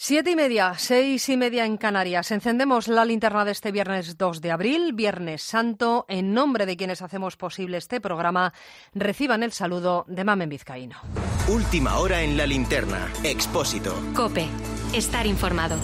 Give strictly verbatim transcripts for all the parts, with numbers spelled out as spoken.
Siete y media, seis y media en Canarias. Encendemos la linterna de este viernes dos de abril, Viernes Santo. En nombre de quienes hacemos posible este programa, reciban el saludo de Mamen Vizcaíno. Última hora en la linterna. Expósito. COPE. Estar informado.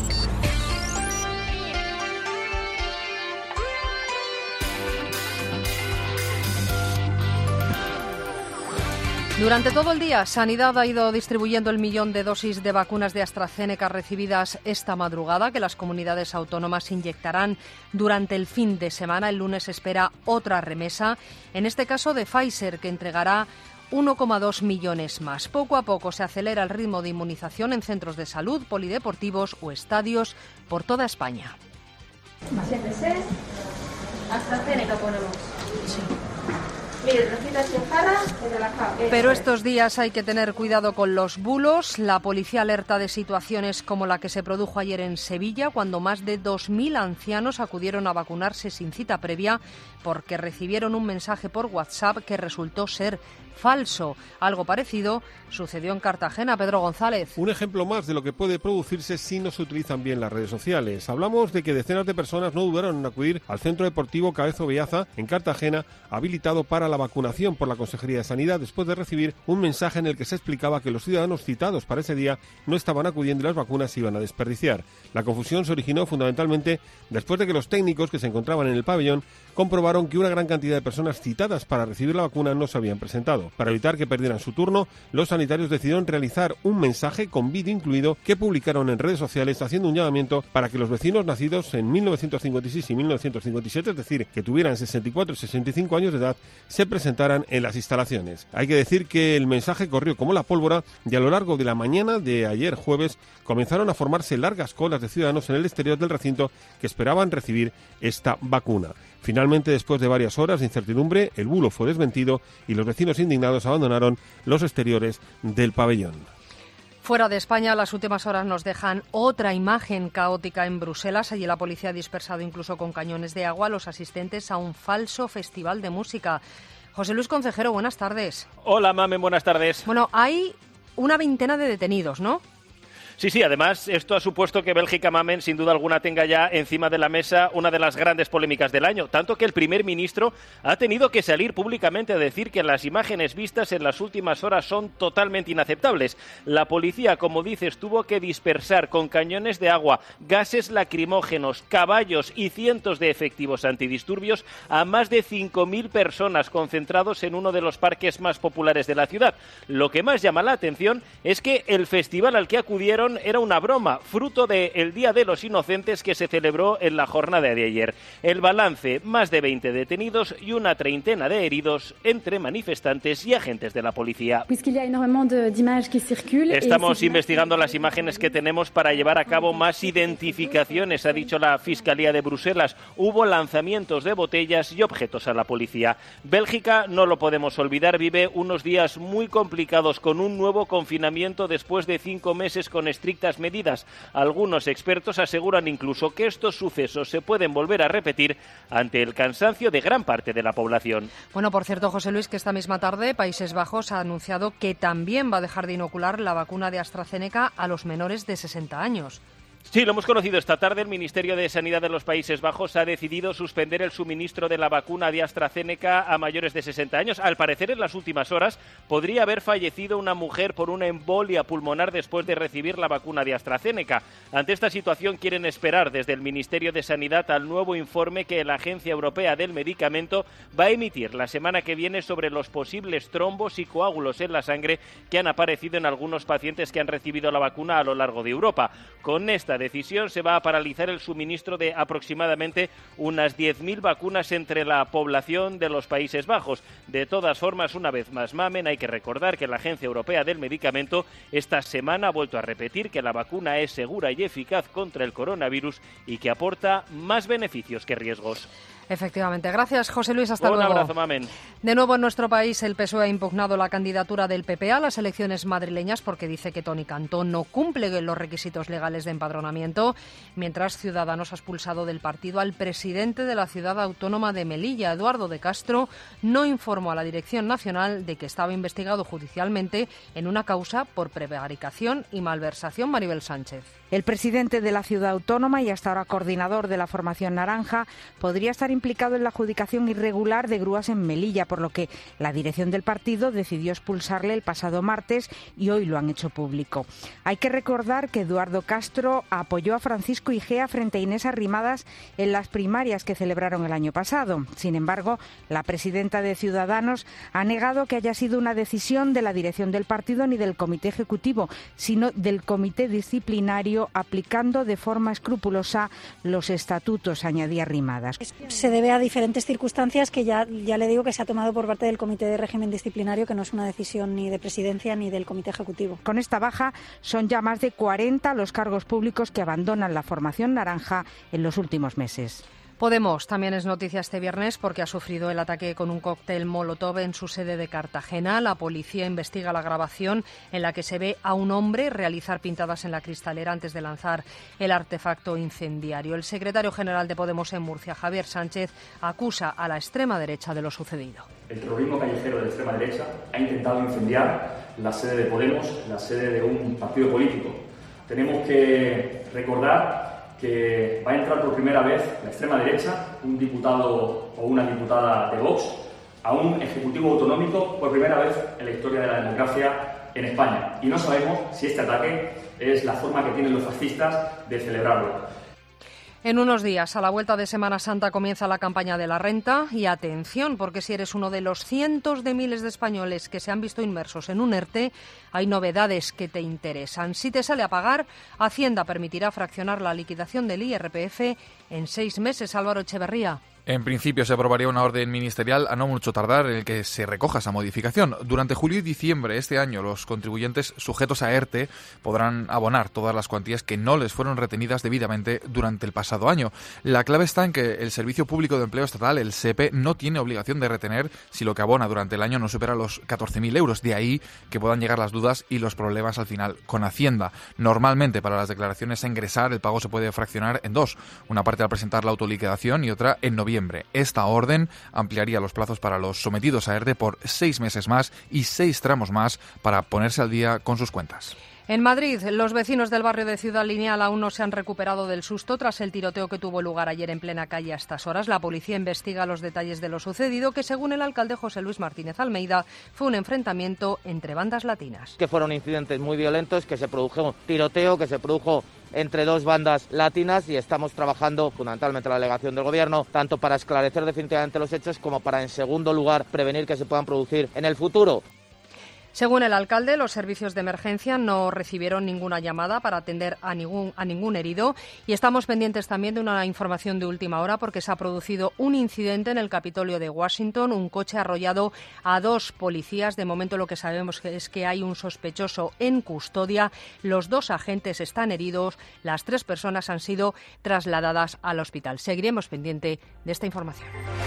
Durante todo el día, Sanidad ha ido distribuyendo el millón de dosis de vacunas de AstraZeneca recibidas esta madrugada, que las comunidades autónomas inyectarán durante el fin de semana. El lunes se espera otra remesa, en este caso de Pfizer, que entregará uno coma dos millones más. Poco a poco se acelera el ritmo de inmunización en centros de salud, polideportivos o estadios por toda España. Paciente seis, AstraZeneca ponemos. Sí. Pero estos días hay que tener cuidado con los bulos. La policía alerta de situaciones como la que se produjo ayer en Sevilla, cuando más de dos mil ancianos acudieron a vacunarse sin cita previa porque recibieron un mensaje por WhatsApp que resultó ser falso. Algo parecido sucedió en Cartagena. Pedro González. Un ejemplo más de lo que puede producirse si no se utilizan bien las redes sociales. Hablamos de que decenas de personas no dudaron en acudir al Centro Deportivo Cabezo Beaza en Cartagena, habilitado para la vacunación por la Consejería de Sanidad, después de recibir un mensaje en el que se explicaba que los ciudadanos citados para ese día no estaban acudiendo y las vacunas se iban a desperdiciar. La confusión se originó fundamentalmente después de que los técnicos que se encontraban en el pabellón comprobaron que una gran cantidad de personas citadas para recibir la vacuna no se habían presentado. Para evitar que perdieran su turno, los sanitarios decidieron realizar un mensaje con vídeo incluido que publicaron en redes sociales, haciendo un llamamiento para que los vecinos nacidos en mil novecientos cincuenta y seis y mil novecientos cincuenta y siete, es decir, que tuvieran sesenta y cuatro y sesenta y cinco años de edad, se presentaran en las instalaciones. Hay que decir que el mensaje corrió como la pólvora y a lo largo de la mañana de ayer jueves comenzaron a formarse largas colas de ciudadanos en el exterior del recinto que esperaban recibir esta vacuna. Finalmente, después de varias horas de incertidumbre, el bulo fue desmentido y los vecinos indignados abandonaron los exteriores del pabellón. Fuera de España, las últimas horas nos dejan otra imagen caótica en Bruselas. Allí la policía ha dispersado incluso con cañones de agua a los asistentes a un falso festival de música. José Luis Concejero, buenas tardes. Hola, Mamen, buenas tardes. Bueno, hay una veintena de detenidos, ¿no? Sí, sí, además esto ha supuesto que Bélgica, Mamen, sin duda alguna tenga ya encima de la mesa una de las grandes polémicas del año, tanto que el primer ministro ha tenido que salir públicamente a decir que las imágenes vistas en las últimas horas son totalmente inaceptables. La policía, como dices, tuvo que dispersar con cañones de agua, gases lacrimógenos, caballos y cientos de efectivos antidisturbios a más de cinco mil personas concentrados en uno de los parques más populares de la ciudad. Lo que más llama la atención es que el festival al que acudieron era una broma, fruto del Día de los Inocentes que se celebró en la jornada de ayer. El balance, más de veinte detenidos y una treintena de heridos entre manifestantes y agentes de la policía. Estamos investigando las imágenes que tenemos para llevar a cabo más identificaciones, ha dicho la Fiscalía de Bruselas. Hubo lanzamientos de botellas y objetos a la policía. Bélgica, no lo podemos olvidar, vive unos días muy complicados con un nuevo confinamiento después de cinco meses con estrictas medidas. Algunos expertos aseguran incluso que estos sucesos se pueden volver a repetir ante el cansancio de gran parte de la población. Bueno, por cierto, José Luis, que esta misma tarde Países Bajos ha anunciado que también va a dejar de inocular la vacuna de AstraZeneca a los menores de sesenta años. Sí, lo hemos conocido esta tarde. El Ministerio de Sanidad de los Países Bajos ha decidido suspender el suministro de la vacuna de AstraZeneca a mayores de sesenta años. Al parecer, en las últimas horas podría haber fallecido una mujer por una embolia pulmonar después de recibir la vacuna de AstraZeneca. Ante esta situación quieren esperar desde el Ministerio de Sanidad al nuevo informe que la Agencia Europea del Medicamento va a emitir la semana que viene sobre los posibles trombos y coágulos en la sangre que han aparecido en algunos pacientes que han recibido la vacuna a lo largo de Europa. Con esta decisión se va a paralizar el suministro de aproximadamente unas diez mil vacunas entre la población de los Países Bajos. De todas formas, una vez más, Mamen, hay que recordar que la Agencia Europea del Medicamento esta semana ha vuelto a repetir que la vacuna es segura y eficaz contra el coronavirus y que aporta más beneficios que riesgos. Efectivamente. Gracias, José Luis. Hasta Un luego. Un abrazo, Mamen. De nuevo en nuestro país, el P S O E ha impugnado la candidatura del P P a las elecciones madrileñas porque dice que Toni Cantó no cumple los requisitos legales de empadronamiento, mientras Ciudadanos ha expulsado del partido al presidente de la ciudad autónoma de Melilla. Eduardo de Castro no informó a la Dirección Nacional de que estaba investigado judicialmente en una causa por prevaricación y malversación. Maribel Sánchez. El presidente de la ciudad autónoma y hasta ahora coordinador de la formación naranja podría estar implicado en la adjudicación irregular de grúas en Melilla, por lo que la dirección del partido decidió expulsarle el pasado martes y hoy lo han hecho público. Hay que recordar que Eduardo Castro apoyó a Francisco Igea frente a Inés Arrimadas en las primarias que celebraron el año pasado. Sin embargo, la presidenta de Ciudadanos ha negado que haya sido una decisión de la dirección del partido ni del comité ejecutivo, sino del comité disciplinario, aplicando de forma escrupulosa los estatutos, añadía Arrimadas. Se debe a diferentes circunstancias que ya, ya le digo que se ha tomado por parte del comité de régimen disciplinario, que no es una decisión ni de presidencia ni del comité ejecutivo. Con esta baja son ya más de cuarenta los cargos públicos que abandonan la formación naranja en los últimos meses. Podemos también es noticia este viernes porque ha sufrido el ataque con un cóctel Molotov en su sede de Cartagena. La policía investiga la grabación en la que se ve a un hombre realizar pintadas en la cristalera antes de lanzar el artefacto incendiario. El secretario general de Podemos en Murcia, Javier Sánchez, acusa a la extrema derecha de lo sucedido. El terrorismo callejero de la extrema derecha ha intentado incendiar la sede de Podemos, la sede de un partido político. Tenemos que recordar que va a entrar por primera vez la extrema derecha, un diputado o una diputada de Vox, a un ejecutivo autonómico por primera vez en la historia de la democracia en España. Y no sabemos si este ataque es la forma que tienen los fascistas de celebrarlo. En unos días, a la vuelta de Semana Santa, comienza la campaña de la renta y atención, porque si eres uno de los cientos de miles de españoles que se han visto inmersos en un ERTE, hay novedades que te interesan. Si te sale a pagar, Hacienda permitirá fraccionar la liquidación del I R P F en seis meses. Álvaro Echeverría. En principio se aprobaría una orden ministerial a no mucho tardar en el que se recoja esa modificación. Durante julio y diciembre de este año, los contribuyentes sujetos a ERTE podrán abonar todas las cuantías que no les fueron retenidas debidamente durante el pasado año. La clave está en que el Servicio Público de Empleo Estatal, el S E P E, no tiene obligación de retener si lo que abona durante el año no supera los catorce mil euros. De ahí que puedan llegar las dudas y los problemas al final con Hacienda. Normalmente, para las declaraciones a ingresar, el pago se puede fraccionar en dos. Una parte al presentar la autoliquidación y otra en noviembre. Esta orden ampliaría los plazos para los sometidos a ERTE por seis meses más y seis tramos más para ponerse al día con sus cuentas. En Madrid, los vecinos del barrio de Ciudad Lineal aún no se han recuperado del susto tras el tiroteo que tuvo lugar ayer en plena calle a estas horas. La policía investiga los detalles de lo sucedido, que según el alcalde José Luis Martínez Almeida, fue un enfrentamiento entre bandas latinas. Que fueron incidentes muy violentos, que se produjo un tiroteo, que se produjo entre dos bandas latinas, y estamos trabajando fundamentalmente la delegación del Gobierno tanto para esclarecer definitivamente los hechos como para, en segundo lugar, prevenir que se puedan producir en el futuro. Según el alcalde, los servicios de emergencia no recibieron ninguna llamada para atender a ningún, a ningún herido, y estamos pendientes también de una información de última hora porque se ha producido un incidente en el Capitolio de Washington. Un coche ha arrollado a dos policías. De momento lo que sabemos es que hay un sospechoso en custodia. Los dos agentes están heridos. Las tres personas han sido trasladadas al hospital. Seguiremos pendiente de esta información.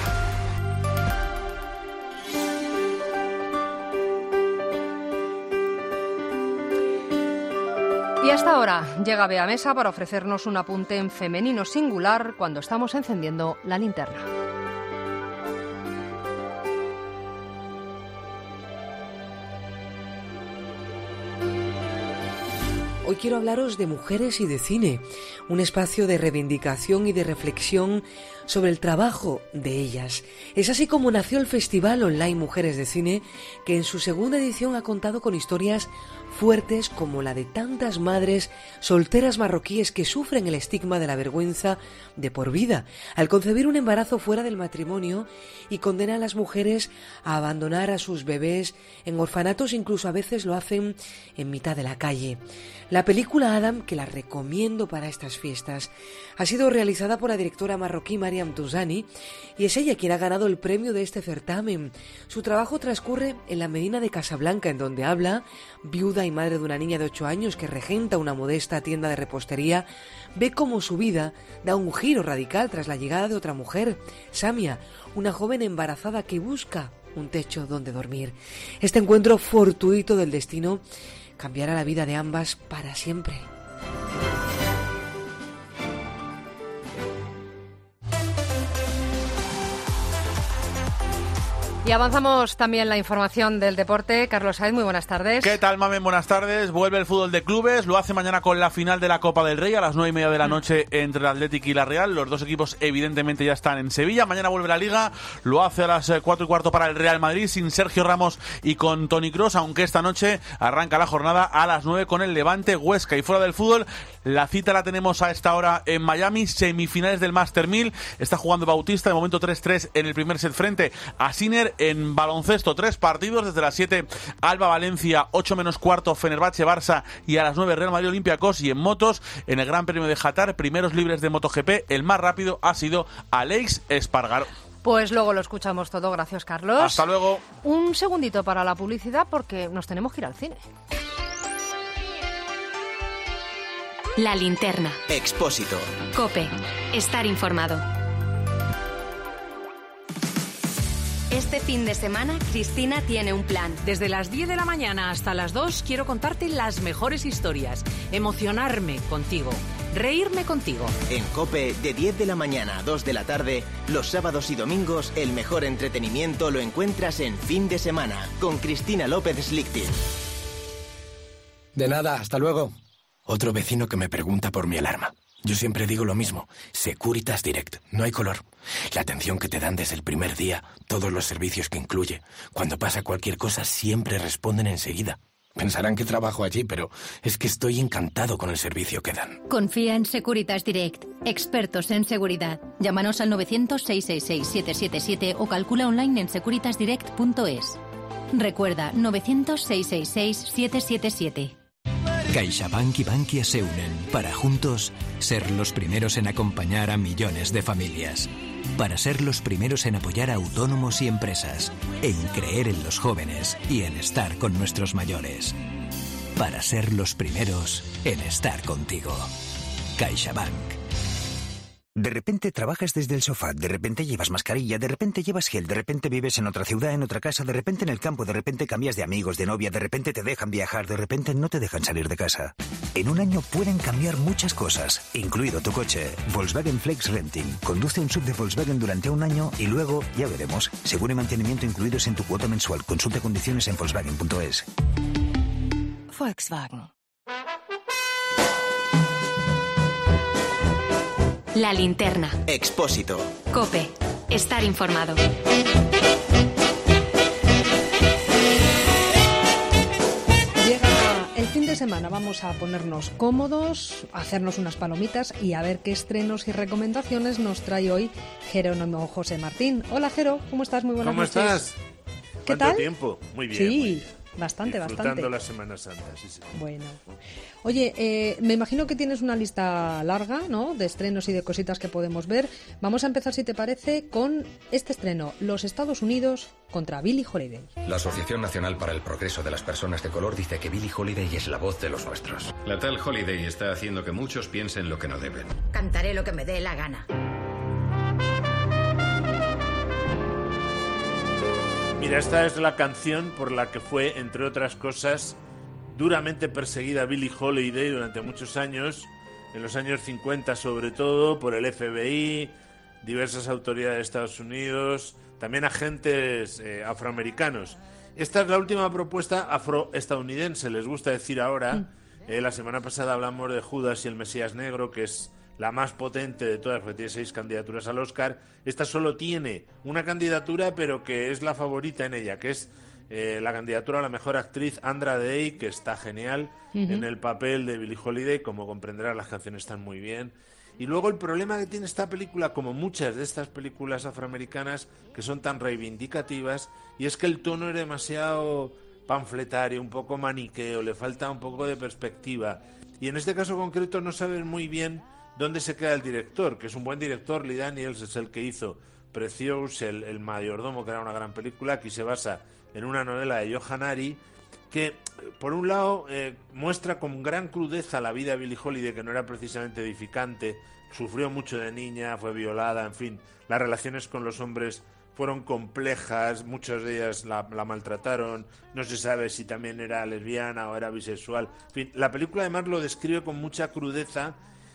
Y hasta ahora llega Bea Mesa para ofrecernos un apunte en femenino singular cuando estamos encendiendo la linterna. Hoy quiero hablaros de Mujeres y de Cine, un espacio de reivindicación y de reflexión sobre el trabajo de ellas. Es así como nació el Festival Online Mujeres de Cine, que en su segunda edición ha contado con historias fuertes como la de tantas madres solteras marroquíes que sufren el estigma de la vergüenza de por vida al concebir un embarazo fuera del matrimonio y condena a las mujeres a abandonar a sus bebés en orfanatos, incluso a veces lo hacen en mitad de la calle. La La película Adam, que la recomiendo para estas fiestas, ha sido realizada por la directora marroquí Mariam Touzani y es ella quien ha ganado el premio de este certamen. Su trabajo transcurre en la Medina de Casablanca, en donde habla, viuda y madre de una niña de ocho años que regenta una modesta tienda de repostería, ve cómo su vida da un giro radical tras la llegada de otra mujer, Samia, una joven embarazada que busca un techo donde dormir. Este encuentro fortuito del destino cambiará la vida de ambas para siempre. Y avanzamos también la información del deporte. Carlos Sainz, muy buenas tardes. ¿Qué tal, Mamen? Buenas tardes. Vuelve el fútbol de clubes. Lo hace mañana con la final de la Copa del Rey a las nueve y media de la noche entre el Athletic y la Real. Los dos equipos evidentemente ya están en Sevilla. Mañana vuelve la Liga. Lo hace a las cuatro y cuarto para el Real Madrid sin Sergio Ramos y con Toni Kroos, aunque esta noche arranca la jornada a las nueve con el Levante Huesca. Y fuera del fútbol, la cita la tenemos a esta hora en Miami. Semifinales del Master mil. Está jugando Bautista, de momento tres tres en el primer set frente a Sinner. En baloncesto, tres partidos desde las siete, Alba Valencia, ocho menos cuarto, Fenerbahce Barça y a las nueve Real Madrid Olympiacos. Y en motos, en el Gran Premio de Qatar, primeros libres de MotoGP, el más rápido ha sido Aleix Espargaró. Pues luego lo escuchamos todo, gracias Carlos. Hasta luego. Un segundito para la publicidad porque nos tenemos que ir al cine. La linterna. Expósito. COPE. Estar informado. Este fin de semana, Cristina tiene un plan. Desde las diez de la mañana hasta las dos quiero contarte las mejores historias, emocionarme contigo, reírme contigo. En COPE, de diez de la mañana a dos de la tarde, los sábados y domingos, el mejor entretenimiento lo encuentras en Fin de Semana, con Cristina López Slichting. De nada, hasta luego. Otro vecino que me pregunta por mi alarma. Yo siempre digo lo mismo, Securitas Direct, no hay color. La atención que te dan desde el primer día, todos los servicios que incluye. Cuando pasa cualquier cosa siempre responden enseguida. Pensarán que trabajo allí, pero es que estoy encantado con el servicio que dan. Confía en Securitas Direct, expertos en seguridad. Llámanos al novecientos, seiscientos sesenta y seis, siete siete siete o calcula online en securitas direct punto es. Recuerda, novecientos, seiscientos sesenta y seis, siete siete siete. CaixaBank y Bankia se unen para juntos ser los primeros en acompañar a millones de familias. Para ser los primeros en apoyar a autónomos y empresas. En creer en los jóvenes y en estar con nuestros mayores. Para ser los primeros en estar contigo. CaixaBank. De repente trabajas desde el sofá, de repente llevas mascarilla, de repente llevas gel, de repente vives en otra ciudad, en otra casa, de repente en el campo, de repente cambias de amigos, de novia, de repente te dejan viajar, de repente no te dejan salir de casa. En un año pueden cambiar muchas cosas, incluido tu coche. Volkswagen Flex Renting. Conduce un sub de Volkswagen durante un año y luego, ya veremos, seguro y mantenimiento incluidos en tu cuota mensual. Consulta condiciones en volkswagen punto es. Volkswagen. La linterna. Expósito. COPE. Estar informado. Llega el fin de semana, vamos a ponernos cómodos, a hacernos unas palomitas y a ver qué estrenos y recomendaciones nos trae hoy Jerónimo José Martín. Hola Jero, ¿cómo estás? Muy buenas ¿Cómo noches. ¿Cómo estás? ¿Qué ¿Cuánto tal? tiempo? Muy bien. Sí, muy bien. bastante, Disfrutando bastante. la Semana Santa, sí, sí. Bueno. Oye, eh, me imagino que tienes una lista larga, ¿no?, de estrenos y de cositas que podemos ver. Vamos a empezar, si te parece, con este estreno, Los Estados Unidos contra Billie Holiday. La Asociación Nacional para el Progreso de las Personas de Color dice que Billie Holiday es la voz de los nuestros. La tal Holiday está haciendo que muchos piensen lo que no deben. Cantaré lo que me dé la gana. Mira, esta es la canción por la que fue, entre otras cosas, duramente perseguida Billie Holiday durante muchos años, en los años cincuenta sobre todo, por el F B I, diversas autoridades de Estados Unidos, también agentes eh, afroamericanos. Esta es la última propuesta afroestadounidense, les gusta decir ahora. Mm. Eh, la semana pasada hablamos de Judas y el Mesías Negro, que es la más potente de todas, porque tiene seis candidaturas al Oscar. Esta solo tiene una candidatura, pero que es la favorita en ella, que es eh, la candidatura a la mejor actriz, Andra Day, que está genial uh-huh. en el papel de Billie Holiday. Como comprenderás, las canciones están muy bien. Y luego el problema que tiene esta película, como muchas de estas películas afroamericanas que son tan reivindicativas, y es que el tono es demasiado panfletario, un poco maniqueo, le falta un poco de perspectiva. Y en este caso concreto no saben muy bien dónde se queda el director, que es un buen director. Lee Daniels es el que hizo Precious, el, el mayordomo, que era una gran película. Aquí se basa en una novela de Johann Ari, que por un lado eh, muestra con gran crudeza la vida de Billie Holiday, que no era precisamente edificante, sufrió mucho de niña, fue violada, en fin, las relaciones con los hombres fueron complejas, muchas de ellas la, la maltrataron, no se sabe si también era lesbiana o era bisexual, en fin, la película además lo describe con mucha crudeza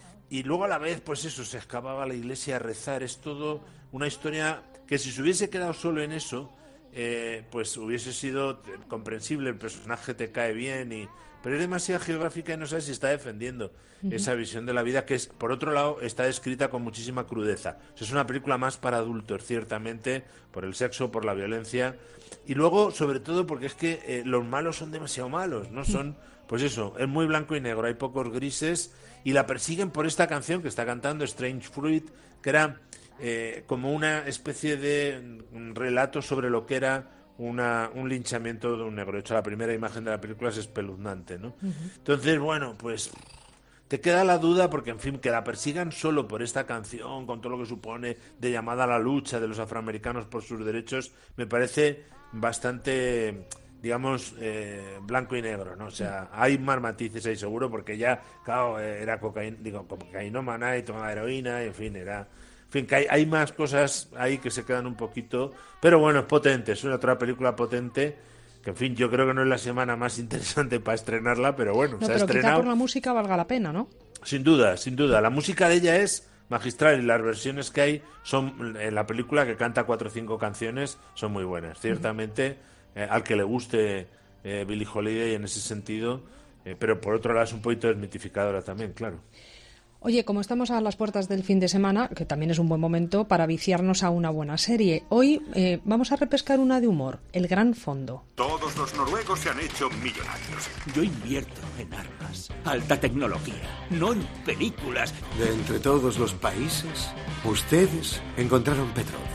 y luego a la vez, pues eso, se escapaba a la iglesia a rezar, es todo una historia que si se hubiese quedado solo en eso, Eh, pues hubiese sido comprensible, el personaje te cae bien, y pero es demasiado geográfica y no sabes si está defendiendo uh-huh. esa visión de la vida, que es, por otro lado, está escrita con muchísima crudeza. O sea, es una película más para adultos, ciertamente, por el sexo, por la violencia, y luego, sobre todo, porque es que eh, los malos son demasiado malos, ¿no? Son, pues eso, es muy blanco y negro, hay pocos grises, y la persiguen por esta canción que está cantando, Strange Fruit, que era Eh, como una especie de relato sobre lo que era una, un linchamiento de un negro. De hecho, la primera imagen de la película es espeluznante, ¿no? Uh-huh. Entonces, bueno, pues te queda la duda porque, en fin, que la persigan solo por esta canción, con todo lo que supone de llamada a la lucha de los afroamericanos por sus derechos, me parece bastante, digamos, eh, blanco y negro, ¿no? O sea, hay más matices ahí seguro, porque ya, claro, era cocaína, digo, cocainómana y tomaba heroína, y, en fin, era... En fin, que hay, hay más cosas ahí que se quedan un poquito... Pero bueno, es potente, es una otra película potente, que en fin, yo creo que no es la semana más interesante para estrenarla, pero bueno, no, se ha pero estrenado... quizá por la música valga la pena, ¿no? Sin duda, sin duda. La música de ella es magistral y las versiones que hay son... En la película, que canta cuatro o cinco canciones, son muy buenas. Ciertamente, eh, al que le guste eh, Billie Holiday en ese sentido, eh, pero por otro lado es un poquito desmitificadora también, claro. Oye, como estamos a las puertas del fin de semana, que también es un buen momento para viciarnos a una buena serie, hoy eh, vamos a repescar una de humor, El Gran Fondo. Todos los noruegos se han hecho millonarios. Yo invierto en armas, alta tecnología, no en películas. De entre todos los países, ustedes encontraron petróleo.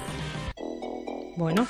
Bueno.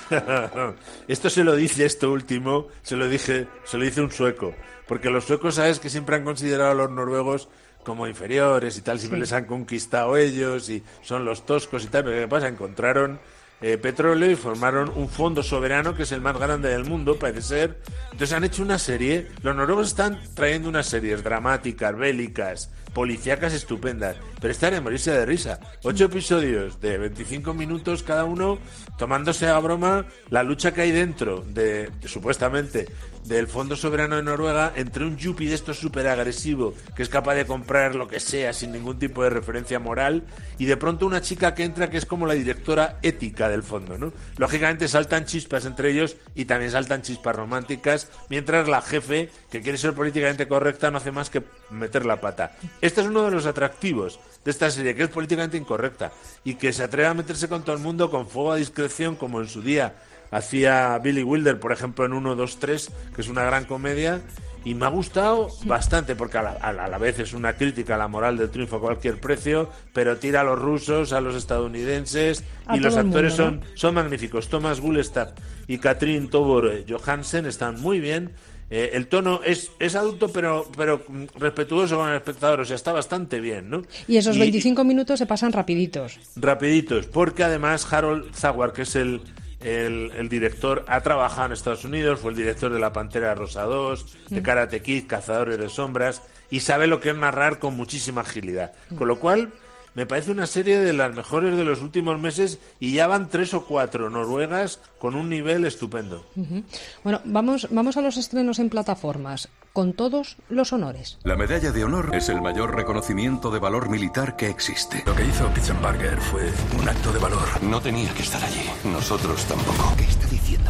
Esto se lo dice, esto último, se lo dije, se lo dice un sueco, porque los suecos, sabes, que siempre han considerado a los noruegos como inferiores y tal, siempre sí. les han conquistado ellos y son los toscos y tal, pero ¿qué pasa? Encontraron eh, petróleo y formaron un fondo soberano que es el más grande del mundo, parece ser. Entonces han hecho una serie, los noruegos están trayendo unas series dramáticas, bélicas, policíacas estupendas, pero esta de morirse de risa. Ocho episodios de veinticinco minutos cada uno, tomándose a broma la lucha que hay dentro de, de supuestamente, del Fondo Soberano de Noruega entre un yuppie de estos súper agresivo que es capaz de comprar lo que sea sin ningún tipo de referencia moral, y de pronto una chica que entra que es como la directora ética del fondo, ¿no? Lógicamente saltan chispas entre ellos y también saltan chispas románticas, mientras la jefe, que quiere ser políticamente correcta, no hace más que meter la pata. Este es uno de los atractivos de esta serie, que es políticamente incorrecta y que se atreve a meterse con todo el mundo con fuego a discreción, como en su día hacía Billy Wilder, por ejemplo, en uno, dos, tres, que es una gran comedia, y me ha gustado bastante, porque a la, a la vez es una crítica a la moral del triunfo a cualquier precio, pero tira a los rusos, a los estadounidenses, a y los actores mundo, ¿no? son, son magníficos. Thomas Gullestad y Katrin Tobor Johansen están muy bien. Eh, el tono es, es adulto, pero, pero respetuoso con el espectador, o sea, está bastante bien, ¿no? Y esos veinticinco y, minutos se pasan rapiditos. Rapiditos, porque además Harold Zawar, que es el... El, el director, ha trabajado en Estados Unidos, fue el director de La Pantera Rosa dos, de Karate Kid, Cazadores de Sombras, y sabe lo que es narrar con muchísima agilidad. Con lo cual, me parece una serie de las mejores de los últimos meses, y ya van tres o cuatro noruegas con un nivel estupendo. Uh-huh. Bueno, vamos, vamos a los estrenos en plataformas, con todos los honores. La medalla de honor es el mayor reconocimiento de valor militar que existe. Lo que hizo Pitzenbarger fue un acto de valor. No tenía que estar allí. Nosotros tampoco. ¿Qué está diciendo?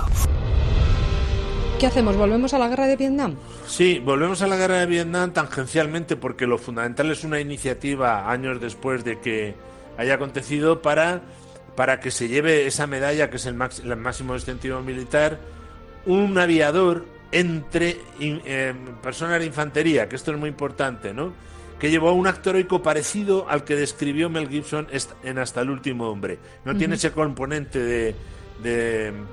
¿Qué hacemos? ¿Volvemos a la guerra de Vietnam? Sí, volvemos a la guerra de Vietnam tangencialmente, porque lo fundamental es una iniciativa años después de que haya acontecido para, para que se lleve esa medalla, que es el, max, el máximo distintivo militar, un aviador entre eh, personas de infantería, que esto es muy importante, ¿no? Que llevó a un acto heroico parecido al que describió Mel Gibson en Hasta el último hombre. No uh-huh. tiene ese componente de... de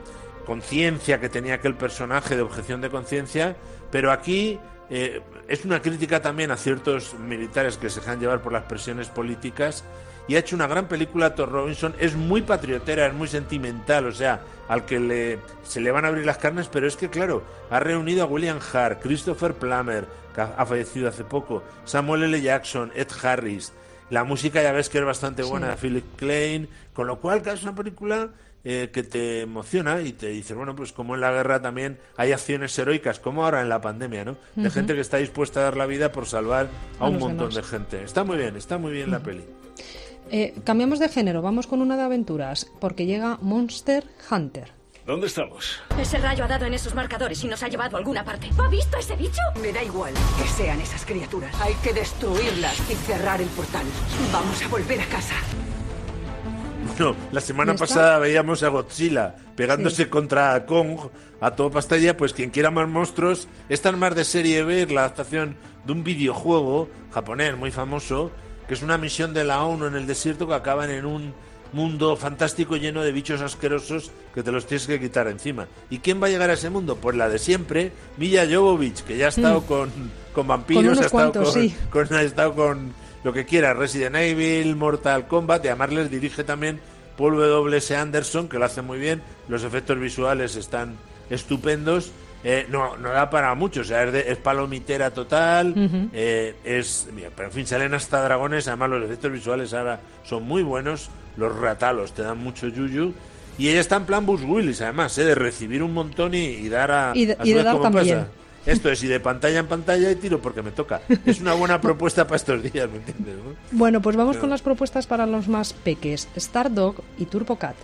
conciencia que tenía aquel personaje de objeción de conciencia, pero aquí eh, es una crítica también a ciertos militares que se dejan llevar por las presiones políticas, y ha hecho una gran película. Thor Robinson es muy patriotera, es muy sentimental, o sea, al que le, se le van a abrir las carnes, pero es que claro, ha reunido a William Hart, Christopher Plummer, que ha, ha fallecido hace poco, Samuel L. Jackson, Ed Harris, la música ya ves que es bastante buena, sí. Philip Klein, con lo cual es una película eh, que te emociona y te dices, bueno, pues como en la guerra también hay acciones heroicas, como ahora en la pandemia, ¿no? De uh-huh. gente que está dispuesta a dar la vida por salvar a, a un montón demás. de gente. Está muy bien, está muy bien uh-huh. la peli. Eh, cambiamos de género, vamos con una de aventuras, porque llega Monster Hunter. ¿Dónde estamos? Ese rayo ha dado en esos marcadores y nos ha llevado a alguna parte. ¿Ha visto ese bicho? Me da igual que sean esas criaturas. Hay que destruirlas y cerrar el portal. Vamos a volver a casa. Bueno, la semana pasada veíamos a Godzilla pegándose sí. contra Kong a toda pastilla. Pues quien quiera más monstruos, esta es más de serie B, la adaptación de un videojuego japonés muy famoso, que es una misión de la ONU en el desierto que acaban en un mundo fantástico lleno de bichos asquerosos que te los tienes que quitar encima. ¿Y quién va a llegar a ese mundo? Pues la de siempre, Milla Jovovich, que ya ha estado mm. con, con vampiros, con ha, estado cuantos, con, sí. con, ha estado con lo que quiera, Resident Evil, Mortal Kombat, y además les dirige también Paul W S. Anderson, que lo hace muy bien, los efectos visuales están estupendos. Eh, no, no da para mucho, o sea, es, de, es palomitera total, uh-huh. eh, es, mira, pero en fin, salen hasta dragones, además los efectos visuales ahora son muy buenos, los ratalos te dan mucho yuyu, y ella está en plan Bruce Willis, además, eh, de recibir un montón y, y dar a, y de, a y de dar también. Pasa. Esto es, y de pantalla en pantalla y tiro porque me toca. Es una buena propuesta para estos días, ¿me entiendes? ¿no? Bueno, pues vamos pero... con las propuestas para los más peques, Stardog y Turbo Cat.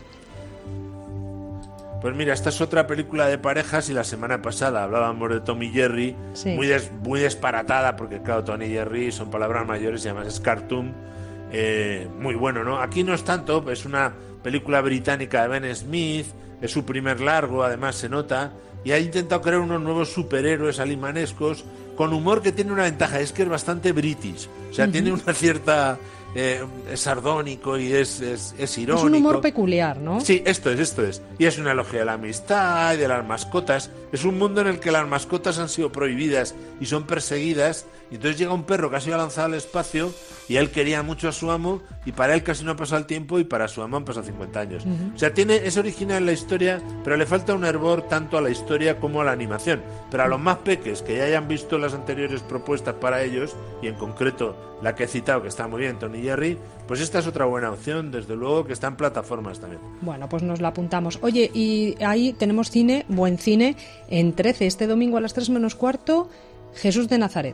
Pues mira, esta es otra película de parejas y la semana pasada hablábamos de Tom y Jerry, sí. muy, des, muy disparatada, porque claro, Tom y Jerry son palabras mayores y además es cartoon, eh, muy bueno, ¿no? Aquí no es tanto, es una película británica de Ben Smith, es su primer largo, además se nota, y ha intentado crear unos nuevos superhéroes alimanescos con humor que tiene una ventaja, es que es bastante british, o sea, uh-huh. tiene una cierta... Eh, es sardónico y es, es, es irónico. Es un humor peculiar, ¿no? Sí, esto es, esto es. Y es una elogio de la amistad y de las mascotas. Es un mundo en el que las mascotas han sido prohibidas y son perseguidas. Y entonces llega un perro que ha sido lanzado al espacio y él quería mucho a su amo y para él casi no ha pasado el tiempo y para su amo han pasado cincuenta años. Uh-huh. O sea, tiene, es original en la historia, pero le falta un hervor tanto a la historia como a la animación. Pero a los más peques que ya hayan visto las anteriores propuestas para ellos, y en concreto la que he citado, que está muy bien, Tony Jerry, pues esta es otra buena opción, desde luego, que está en plataformas también. Bueno, pues nos la apuntamos. Oye, y ahí tenemos cine, buen cine, en trece, este domingo a las tres menos cuarto, Jesús de Nazaret.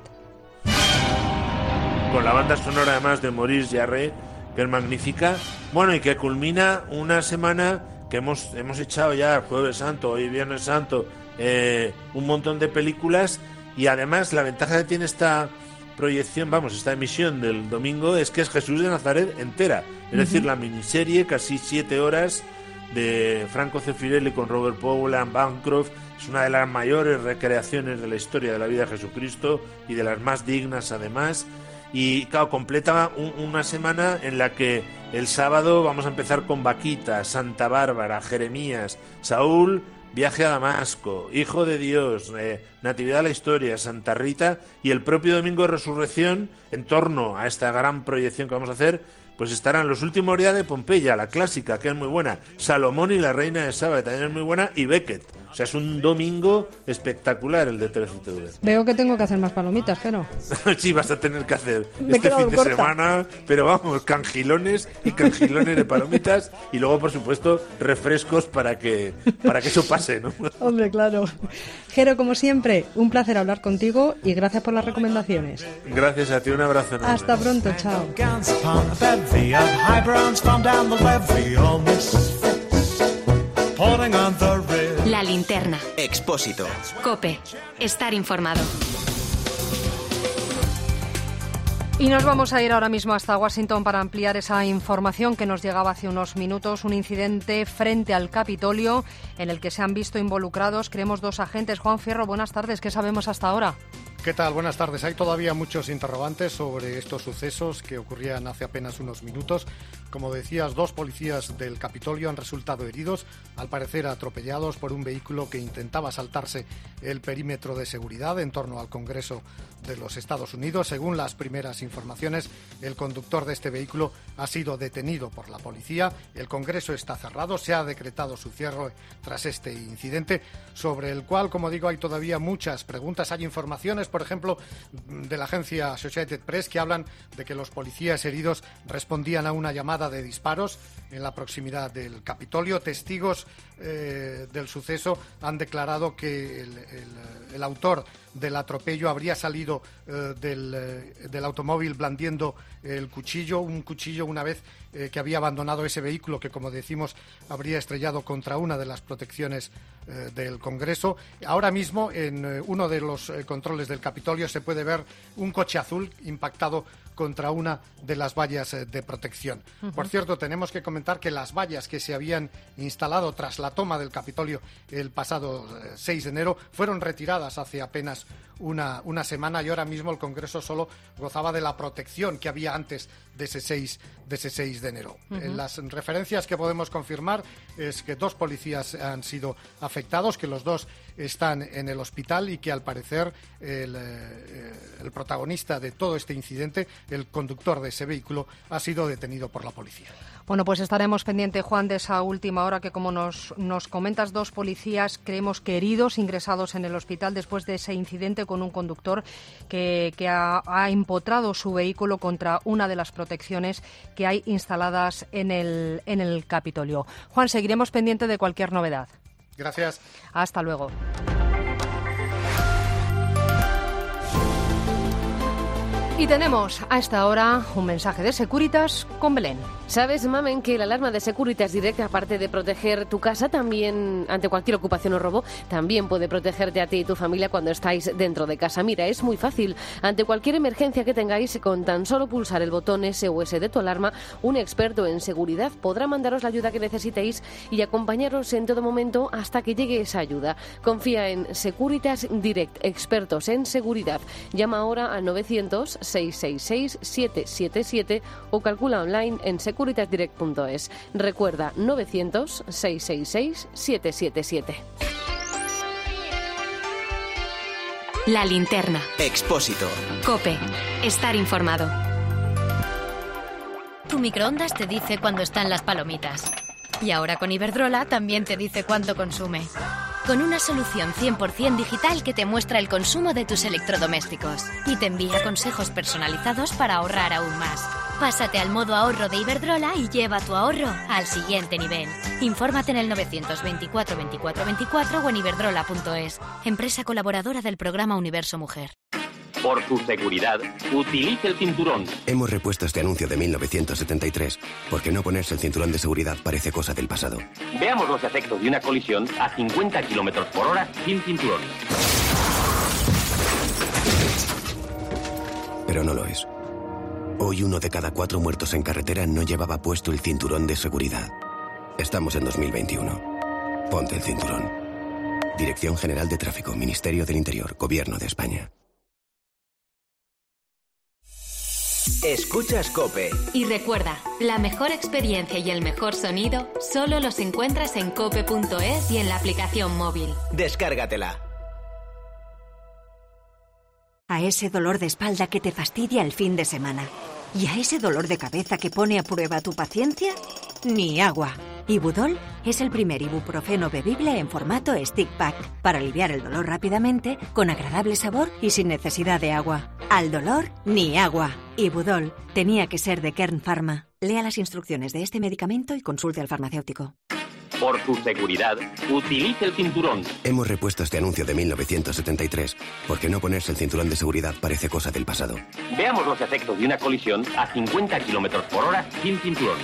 Con la banda sonora además de Maurice Jarre, que es magnífica, bueno, y que culmina una semana que hemos, hemos echado ya Jueves Santo, hoy Viernes Santo, eh, un montón de películas, y además la ventaja que tiene esta proyección, vamos, esta emisión del domingo, es que es Jesús de Nazaret entera, es uh-huh. decir, la miniserie, casi siete horas, de Franco Zeffirelli con Robert Powell, Anne Bancroft. Es una de las mayores recreaciones de la historia de la vida de Jesucristo y de las más dignas además. Y claro, completa un, una semana en la que el sábado vamos a empezar con Vaquita, Santa Bárbara, Jeremías, Saúl, Viaje a Damasco, Hijo de Dios, eh, Natividad de la Historia, Santa Rita, y el propio domingo de Resurrección, en torno a esta gran proyección que vamos a hacer, pues estarán Los Últimos Días de Pompeya, la clásica, que es muy buena, Salomón y la Reina de Saba, que también es muy buena, y Beckett. O sea, es un domingo espectacular el de trece T V. Veo que tengo que hacer más palomitas, pero... Sí, vas a tener que hacer Me este fin de corta. semana, pero vamos, cangilones y cangilones de palomitas, y luego, por supuesto, refrescos para que, para que eso pase, ¿no? Hombre, claro. Jero, como siempre, un placer hablar contigo y gracias por las recomendaciones. Gracias a ti, un abrazo enorme. Hasta pronto, chao. La linterna. Expósito. COPE. Estar informado. Y nos vamos a ir ahora mismo hasta Washington para ampliar esa información que nos llegaba hace unos minutos. Un incidente frente al Capitolio en el que se han visto involucrados, creemos, dos agentes. Juan Fierro, buenas tardes. ¿Qué sabemos hasta ahora? ¿Qué tal? Buenas tardes. Hay todavía muchos interrogantes sobre estos sucesos que ocurrían hace apenas unos minutos. como decías, dos policías del Capitolio han resultado heridos, al parecer atropellados por un vehículo que intentaba saltarse el perímetro de seguridad en torno al Congreso de los Estados Unidos. Según las primeras informaciones, el conductor de este vehículo ha sido detenido por la policía. El Congreso está cerrado, se ha decretado su cierre tras este incidente, sobre el cual, como digo, hay todavía muchas preguntas. Hay informaciones, por ejemplo, de la agencia Associated Press, que hablan de que los policías heridos respondían a una llamada de disparos en la proximidad del Capitolio. Testigos eh, del suceso han declarado que el, el, el autor del atropello habría salido eh, del, eh, del automóvil blandiendo el cuchillo, un cuchillo una vez eh, que había abandonado ese vehículo que, como decimos, habría estrellado contra una de las protecciones eh, del Congreso. Ahora mismo, en eh, uno de los eh, controles del Capitolio se puede ver un coche azul impactado contra una de las vallas eh, de protección. Uh-huh. Por cierto, tenemos que comentar que las vallas que se habían instalado tras la toma del Capitolio el pasado eh, seis de enero fueron retiradas hace apenas una, una semana, y ahora mismo el Congreso solo gozaba de la protección que había antes de ese seis de enero. Uh-huh. En las referencias que podemos confirmar es que dos policías han sido afectados, que los dos están en el hospital y que, al parecer, el, eh, el protagonista de todo este incidente, el conductor de ese vehículo, ha sido detenido por la policía. Bueno, pues estaremos pendientes, Juan, de esa última hora que, como nos, nos comentas, dos policías, creemos que heridos, ingresados en el hospital después de ese incidente con un conductor que, que ha, ha empotrado su vehículo contra una de las protecciones que hay instaladas en el, en el Capitolio. Juan, seguiremos pendiente de cualquier novedad. Gracias. Hasta luego. Y tenemos a esta hora un mensaje de Securitas con Belén. ¿Sabes, Mamen, que la alarma de Securitas Direct, aparte de proteger tu casa también ante cualquier ocupación o robo, también puede protegerte a ti y tu familia cuando estáis dentro de casa? Mira, es muy fácil. Ante cualquier emergencia que tengáis, con tan solo pulsar el botón S O S de tu alarma, un experto en seguridad podrá mandaros la ayuda que necesitéis y acompañaros en todo momento hasta que llegue esa ayuda. Confía en Securitas Direct, expertos en seguridad. Llama ahora al novecientos, seiscientos sesenta y seis, setecientos setenta y siete o calcula online en securitas direct punto es. Recuerda, novecientos, seiscientos sesenta y seis, setecientos setenta y siete. La linterna. Expósito. COPE. Estar informado. Tu microondas te dice cuándo están las palomitas. Y ahora con Iberdrola también te dice cuánto consume. Con una solución cien por ciento digital que te muestra el consumo de tus electrodomésticos y te envía consejos personalizados para ahorrar aún más. Pásate al modo ahorro de Iberdrola y lleva tu ahorro al siguiente nivel. Infórmate en el novecientos veinticuatro, veinticuatro, veinticuatro o en iberdrola punto es. Empresa colaboradora del programa Universo Mujer. Por su seguridad, utilice el cinturón. Hemos repuesto este anuncio de mil novecientos setenta y tres, porque no ponerse el cinturón de seguridad parece cosa del pasado. Veamos los efectos de una colisión a cincuenta kilómetros por hora sin cinturón. Pero no lo es. Hoy uno de cada cuatro muertos en carretera no llevaba puesto el cinturón de seguridad. Estamos en dos mil veintiuno. Ponte el cinturón. Dirección General de Tráfico, Ministerio del Interior, Gobierno de España. Escuchas COPE. Y recuerda, la mejor experiencia y el mejor sonido solo los encuentras en cope punto es y en la aplicación móvil. Descárgatela. A ese dolor de espalda que te fastidia el fin de semana. ¿Y a ese dolor de cabeza que pone a prueba tu paciencia? Ni agua. Ibudol es el primer ibuprofeno bebible en formato stick pack para aliviar el dolor rápidamente, con agradable sabor y sin necesidad de agua. Al dolor, ni agua. Ibudol tenía que ser de Kern Pharma. Lea las instrucciones de este medicamento y consulte al farmacéutico. Por su seguridad, utilice el cinturón. Hemos repuesto este anuncio de mil novecientos setenta y tres, porque no ponerse el cinturón de seguridad parece cosa del pasado. Veamos los efectos de una colisión a cincuenta kilómetros por hora sin cinturón.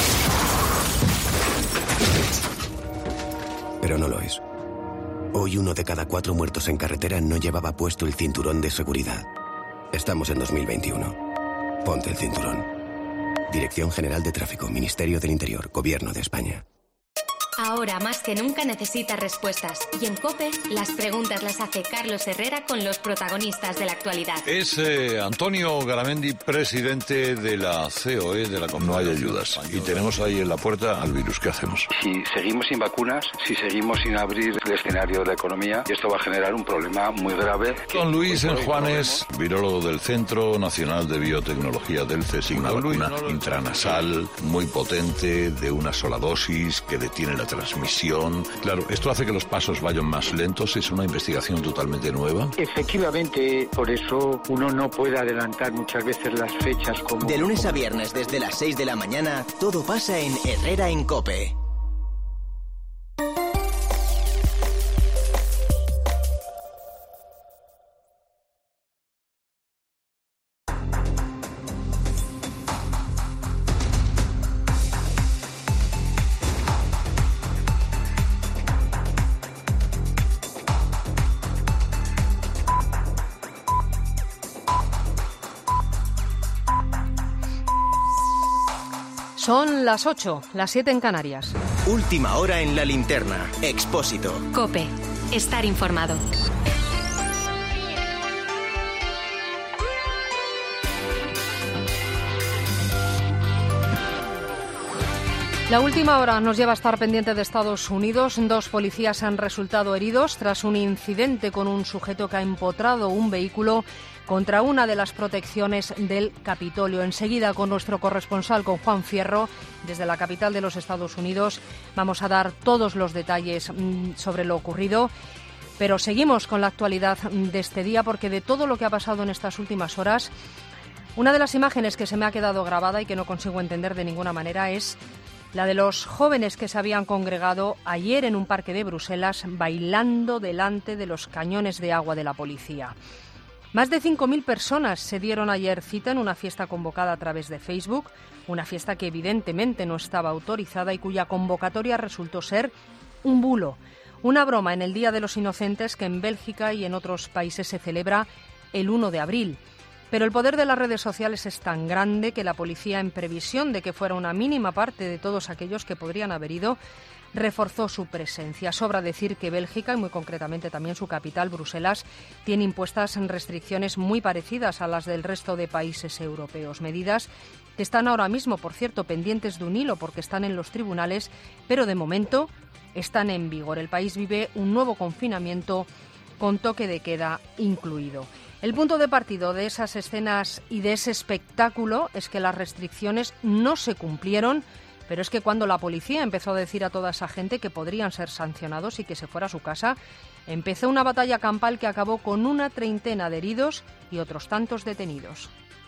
Pero no lo es. Hoy uno de cada cuatro muertos en carretera no llevaba puesto el cinturón de seguridad. Estamos en dos mil veintiuno. Ponte el cinturón. Dirección General de Tráfico, Ministerio del Interior, Gobierno de España. Ahora más que nunca necesitas respuestas. Y en COPE, las preguntas las hace Carlos Herrera con los protagonistas de la actualidad. Es eh, Antonio Garamendi, presidente de la C O E, de la Comunidad. No hay ayudas. Y tenemos ahí en la puerta al virus. ¿Qué hacemos? Si seguimos sin vacunas, si seguimos sin abrir el escenario de la economía, esto va a generar un problema muy grave. Don Luis Enjuanes, virólogo del Centro Nacional de Biotecnología del CSIC, una vacuna intranasal muy potente, de una sola dosis, que detiene la transmisión. Claro, esto hace que los pasos vayan más lentos. Es una investigación totalmente nueva. Efectivamente, por eso uno no puede adelantar muchas veces las fechas como... De lunes a viernes desde las seis de la mañana, todo pasa en Herrera en COPE. Son las ocho, las siete en Canarias. Última hora en la linterna. Expósito. COPE. Estar informado. La última hora nos lleva a estar pendiente de Estados Unidos. Dos policías han resultado heridos tras un incidente con un sujeto que ha empotrado un vehículo contra una de las protecciones del Capitolio. Enseguida, con nuestro corresponsal, con Juan Fierro, desde la capital de los Estados Unidos, vamos a dar todos los detalles sobre lo ocurrido. Pero seguimos con la actualidad de este día, porque de todo lo que ha pasado en estas últimas horas, una de las imágenes que se me ha quedado grabada y que no consigo entender de ninguna manera es la de los jóvenes que se habían congregado ayer en un parque de Bruselas bailando delante de los cañones de agua de la policía. Más de cinco mil personas se dieron ayer cita en una fiesta convocada a través de Facebook, una fiesta que evidentemente no estaba autorizada y cuya convocatoria resultó ser un bulo, una broma en el Día de los Inocentes que en Bélgica y en otros países se celebra el uno de abril. Pero el poder de las redes sociales es tan grande que la policía, en previsión de que fuera una mínima parte de todos aquellos que podrían haber ido, reforzó su presencia. Sobra decir que Bélgica, y muy concretamente también su capital, Bruselas, tiene impuestas restricciones muy parecidas a las del resto de países europeos. Medidas que están ahora mismo, por cierto, pendientes de un hilo porque están en los tribunales, pero de momento están en vigor. El país vive un nuevo confinamiento con toque de queda incluido. El punto de partida de esas escenas y de ese espectáculo es que las restricciones no se cumplieron, pero es que cuando la policía empezó a decir a toda esa gente que podrían ser sancionados y que se fuera a su casa, empezó una batalla campal que acabó con una treintena de heridos y otros tantos detenidos.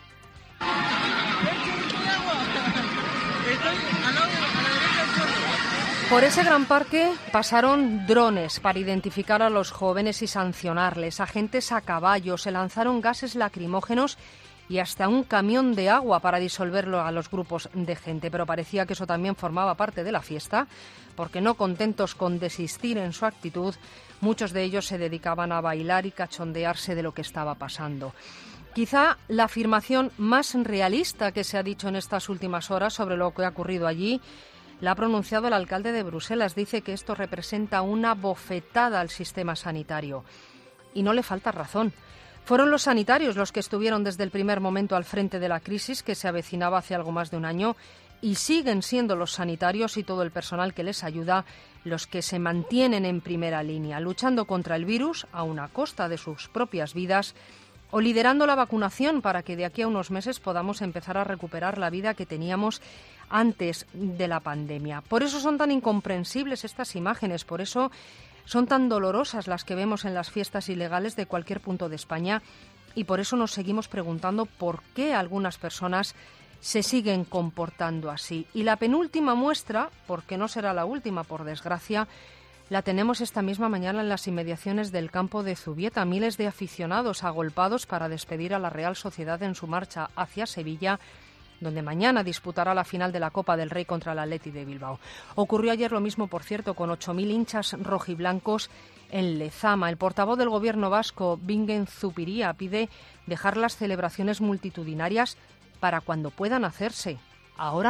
Por ese gran parque pasaron drones para identificar a los jóvenes y sancionarles, agentes a caballo, se lanzaron gases lacrimógenos y hasta un camión de agua para disolverlo a los grupos de gente. Pero parecía que eso también formaba parte de la fiesta, porque no contentos con desistir en su actitud, muchos de ellos se dedicaban a bailar y cachondearse de lo que estaba pasando. Quizá la afirmación más realista que se ha dicho en estas últimas horas sobre lo que ha ocurrido allí la ha pronunciado el alcalde de Bruselas. Dice que esto representa una bofetada al sistema sanitario. Y no le falta razón. Fueron los sanitarios los que estuvieron desde el primer momento al frente de la crisis que se avecinaba hace algo más de un año, y siguen siendo los sanitarios y todo el personal que les ayuda los que se mantienen en primera línea, luchando contra el virus a una costa de sus propias vidas o liderando la vacunación para que de aquí a unos meses podamos empezar a recuperar la vida que teníamos antes de la pandemia. Por eso son tan incomprensibles estas imágenes, por eso son tan dolorosas las que vemos en las fiestas ilegales de cualquier punto de España, y por eso nos seguimos preguntando por qué algunas personas se siguen comportando así. Y la penúltima muestra, porque no será la última por desgracia, la tenemos esta misma mañana en las inmediaciones del campo de Zubieta. Miles de aficionados agolpados para despedir a la Real Sociedad en su marcha hacia Sevilla, donde mañana disputará la final de la Copa del Rey contra el Athletic de Bilbao. Ocurrió ayer lo mismo, por cierto, con ocho mil hinchas rojiblancos en Lezama. El portavoz del Gobierno vasco, Bingen Zupiria, pide dejar las celebraciones multitudinarias para cuando puedan hacerse. Ahora no.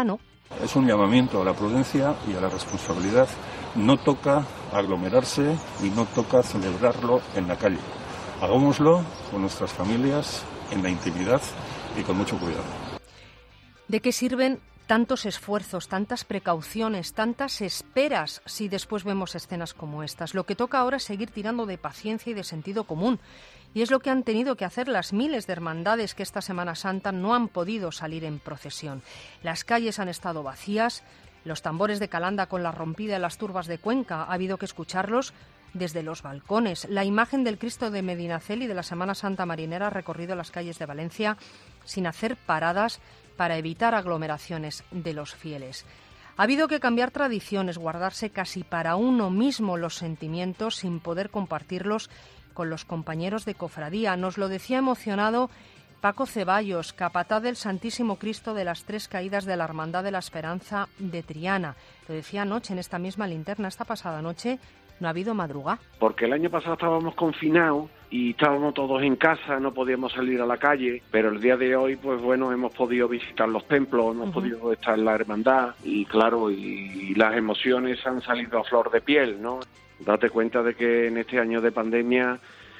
Es un llamamiento a la prudencia y a la responsabilidad. No toca aglomerarse y no toca celebrarlo en la calle. Hagámoslo con nuestras familias, en la intimidad y con mucho cuidado. ¿De qué sirven tantos esfuerzos, tantas precauciones, tantas esperas si después vemos escenas como estas? Lo que toca ahora es seguir tirando de paciencia y de sentido común. Y es lo que han tenido que hacer las miles de hermandades que esta Semana Santa no han podido salir en procesión. Las calles han estado vacías, los tambores de Calanda con la rompida y las turbas de Cuenca ha habido que escucharlos desde los balcones. La imagen del Cristo de Medinaceli de la Semana Santa Marinera ha recorrido las calles de Valencia sin hacer paradas para evitar aglomeraciones de los fieles. Ha habido que cambiar tradiciones, guardarse casi para uno mismo los sentimientos sin poder compartirlos con los compañeros de cofradía. Nos lo decía emocionado Paco Ceballos, capataz del Santísimo Cristo de las Tres Caídas de la Hermandad de la Esperanza de Triana. Lo decía anoche en esta misma linterna, esta pasada noche no ha habido madrugada. Porque el año pasado estábamos confinados y estábamos todos en casa, no podíamos salir a la calle, pero el día de hoy, pues bueno, hemos podido visitar los templos, hemos uh-huh. podido estar en la hermandad y claro, y, y las emociones han salido a flor de piel, ¿no? Date cuenta de que en este año de pandemia,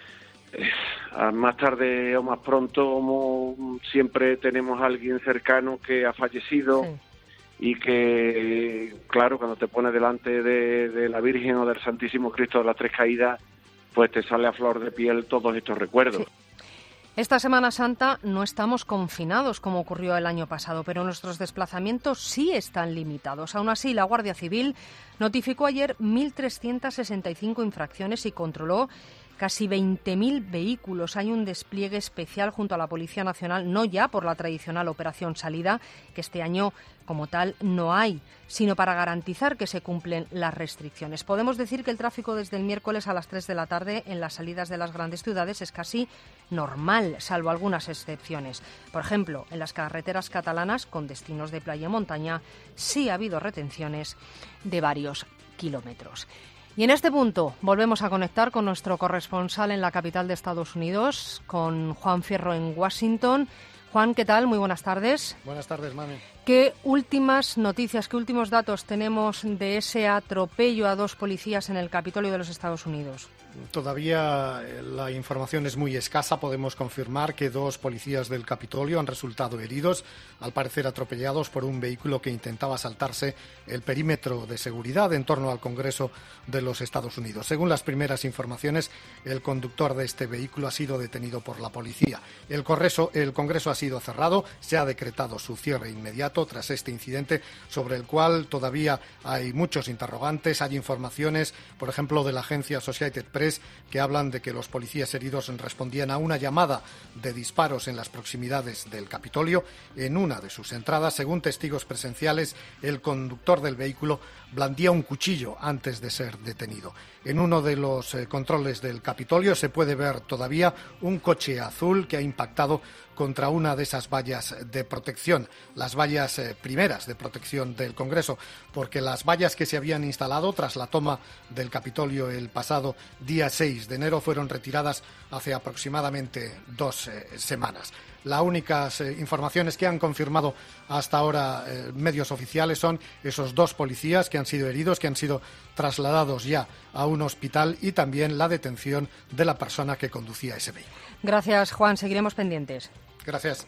eh, más tarde o más pronto, como siempre tenemos a alguien cercano que ha fallecido. Sí. Y que, claro, cuando te pones delante de, de la Virgen o del Santísimo Cristo de las Tres Caídas, pues te sale a flor de piel todos estos recuerdos. Sí. Esta Semana Santa no estamos confinados como ocurrió el año pasado, pero nuestros desplazamientos sí están limitados. Aún así, la Guardia Civil notificó ayer mil trescientas sesenta y cinco infracciones y controló casi veinte mil vehículos. Hay un despliegue especial junto a la Policía Nacional, no ya por la tradicional Operación Salida, que este año como tal no hay, sino para garantizar que se cumplen las restricciones. Podemos decir que el tráfico desde el miércoles a las tres de la tarde en las salidas de las grandes ciudades es casi normal, salvo algunas excepciones. Por ejemplo, en las carreteras catalanas con destinos de playa y montaña sí ha habido retenciones de varios kilómetros. Y en este punto volvemos a conectar con nuestro corresponsal en la capital de Estados Unidos, con Juan Fierro en Washington. Juan, ¿qué tal? Muy buenas tardes. Buenas tardes, Mami. ¿Qué últimas noticias, qué últimos datos tenemos de ese atropello a dos policías en el Capitolio de los Estados Unidos? Todavía la información es muy escasa. Podemos confirmar que dos policías del Capitolio han resultado heridos, al parecer atropellados por un vehículo que intentaba saltarse el perímetro de seguridad en torno al Congreso de los Estados Unidos. Según las primeras informaciones, el conductor de este vehículo ha sido detenido por la policía. El Congreso, el Congreso ha sido cerrado, se ha decretado su cierre inmediato tras este incidente, sobre el cual todavía hay muchos interrogantes. Hay informaciones, por ejemplo, de la agencia Associated Press, que hablan de que los policías heridos respondían a una llamada de disparos en las proximidades del Capitolio. En una de sus entradas, según testigos presenciales, el conductor del vehículo blandía un cuchillo antes de ser detenido. En uno de los eh, controles del Capitolio se puede ver todavía un coche azul que ha impactado contra una de esas vallas de protección, las vallas eh, primeras de protección del Congreso, porque las vallas que se habían instalado tras la toma del Capitolio el pasado día seis de enero fueron retiradas hace aproximadamente dos eh, semanas. Las únicas eh, informaciones que han confirmado hasta ahora eh, medios oficiales son esos dos policías que han sido heridos, que han sido trasladados ya a un hospital, y también la detención de la persona que conducía ese vehículo. Gracias, Juan. Seguiremos pendientes. Gracias.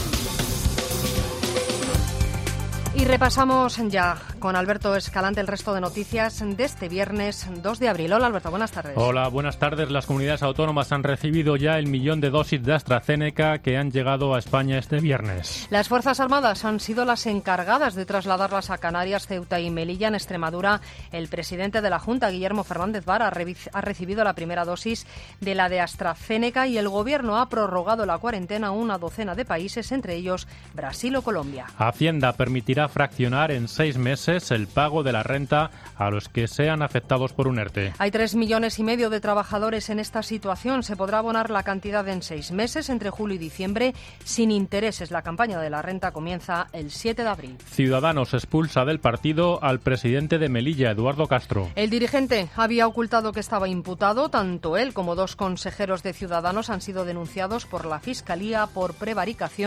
Y repasamos ya con Alberto Escalante el resto de noticias de este viernes dos de abril. Hola, Alberto, buenas tardes. Hola, buenas tardes. Las comunidades autónomas han recibido ya el millón de dosis de AstraZeneca que han llegado a España este viernes. Las Fuerzas Armadas han sido las encargadas de trasladarlas a Canarias, Ceuta y Melilla. En Extremadura, el presidente de la Junta, Guillermo Fernández Vara, ha recibido la primera dosis de la de AstraZeneca y el Gobierno ha prorrogado la cuarentena a una docena de países, entre ellos Brasil o Colombia. Hacienda permitirá fraccionar en seis meses el pago de la renta a los que sean afectados por un ERTE. Hay tres millones y medio de trabajadores en esta situación. Se podrá abonar la cantidad en seis meses, entre julio y diciembre, sin intereses. La campaña de la renta comienza el siete de abril. Ciudadanos expulsa del partido al presidente de Melilla, Eduardo Castro. El dirigente había ocultado que estaba imputado. Tanto él como dos consejeros de Ciudadanos han sido denunciados por la Fiscalía por prevaricación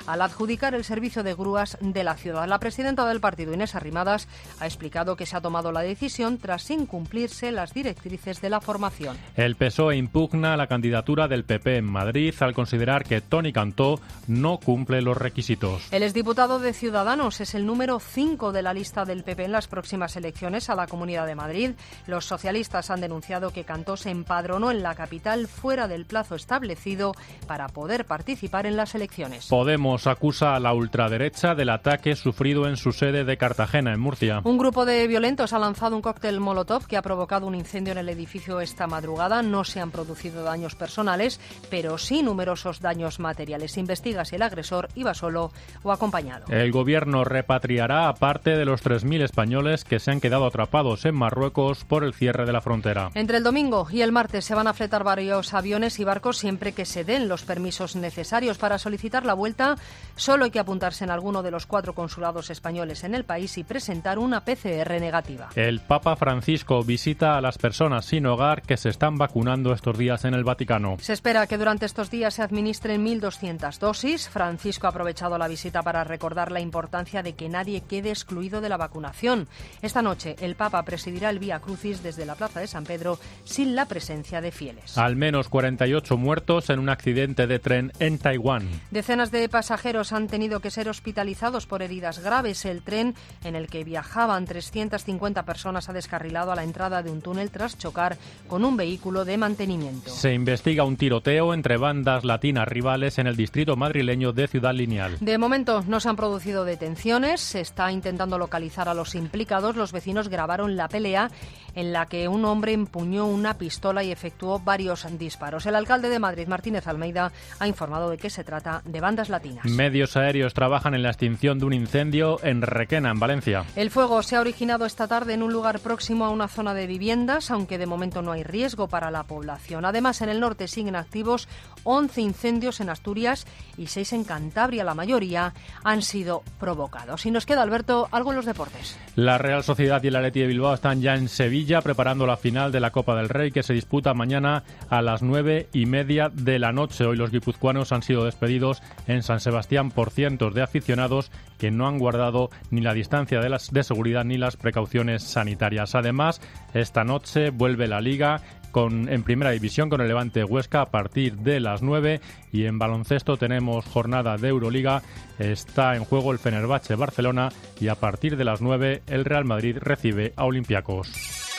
al adjudicar el servicio de grúas de la ciudad. La presidenta del partido, Inés Arrimadas, ha explicado que se ha tomado la decisión tras incumplirse las directrices de la formación. El P S O E impugna la candidatura del P P en Madrid al considerar que Toni Cantó no cumple los requisitos. El exdiputado de Ciudadanos es el número cinco de la lista del P P en las próximas elecciones a la Comunidad de Madrid. Los socialistas han denunciado que Cantó se empadronó en la capital fuera del plazo establecido para poder participar en las elecciones. Podemos acusa a la ultraderecha del ataque sufrido en su sede de Cartagena, en Murcia. Un grupo de violentos ha lanzado un cóctel molotov que ha provocado un incendio en el edificio esta madrugada. No se han producido daños personales, pero sí numerosos daños materiales. Se investiga si el agresor iba solo o acompañado. El gobierno repatriará a parte de los tres mil españoles que se han quedado atrapados en Marruecos por el cierre de la frontera. Entre el domingo y el martes se van a fletar varios aviones y barcos siempre que se den los permisos necesarios. Para solicitar la vuelta solo hay que apuntarse en alguno de los cuatro consulados españoles en el país y presentar una P C R negativa. El Papa Francisco visita a las personas sin hogar que se están vacunando estos días en el Vaticano. Se espera que durante estos días se administren mil doscientas dosis. Francisco ha aprovechado la visita para recordar la importancia de que nadie quede excluido de la vacunación. Esta noche el Papa presidirá el Vía Crucis desde la Plaza de San Pedro sin la presencia de fieles. Al menos cuarenta y ocho muertos en un accidente de tren en Taiwán. Decenas de pasajeros han tenido que ser hospitalizados por heridas graves. El tren en el que viajaban trescientas cincuenta personas ha descarrilado a la entrada de un túnel tras chocar con un vehículo de mantenimiento. Se investiga un tiroteo entre bandas latinas rivales en el distrito madrileño de Ciudad Lineal. De momento no se han producido detenciones. Se está intentando localizar a los implicados. Los vecinos grabaron la pelea en la que un hombre empuñó una pistola y efectuó varios disparos. El alcalde de Madrid, Martínez Almeida, ha informado de que se trata de bandas latinas. Medios aéreos trabajan en la extinción de un incendio en Requena, en Valencia. El fuego se ha originado esta tarde en un lugar próximo a una zona de viviendas, aunque de momento no hay riesgo para la población. Además, en el norte siguen activos once incendios en Asturias y seis en Cantabria. La mayoría han sido provocados. Y nos queda, Alberto, algo en los deportes. La Real Sociedad y el Athletic de Bilbao están ya en Sevilla preparando la final de la Copa del Rey, que se disputa mañana a las nueve y media de la noche. Hoy los guipuzcoanos han sido despedidos en San Sebastián por cientos de aficionados que no han guardado ni la distancia de, las, de seguridad ni las precauciones sanitarias. Además, esta noche vuelve la Liga con, en Primera División con el Levante Huesca a partir de las nueve, y en baloncesto tenemos jornada de Euroliga. Está en juego el Fenerbahce Barcelona y a partir de las nueve el Real Madrid recibe a Olympiacos.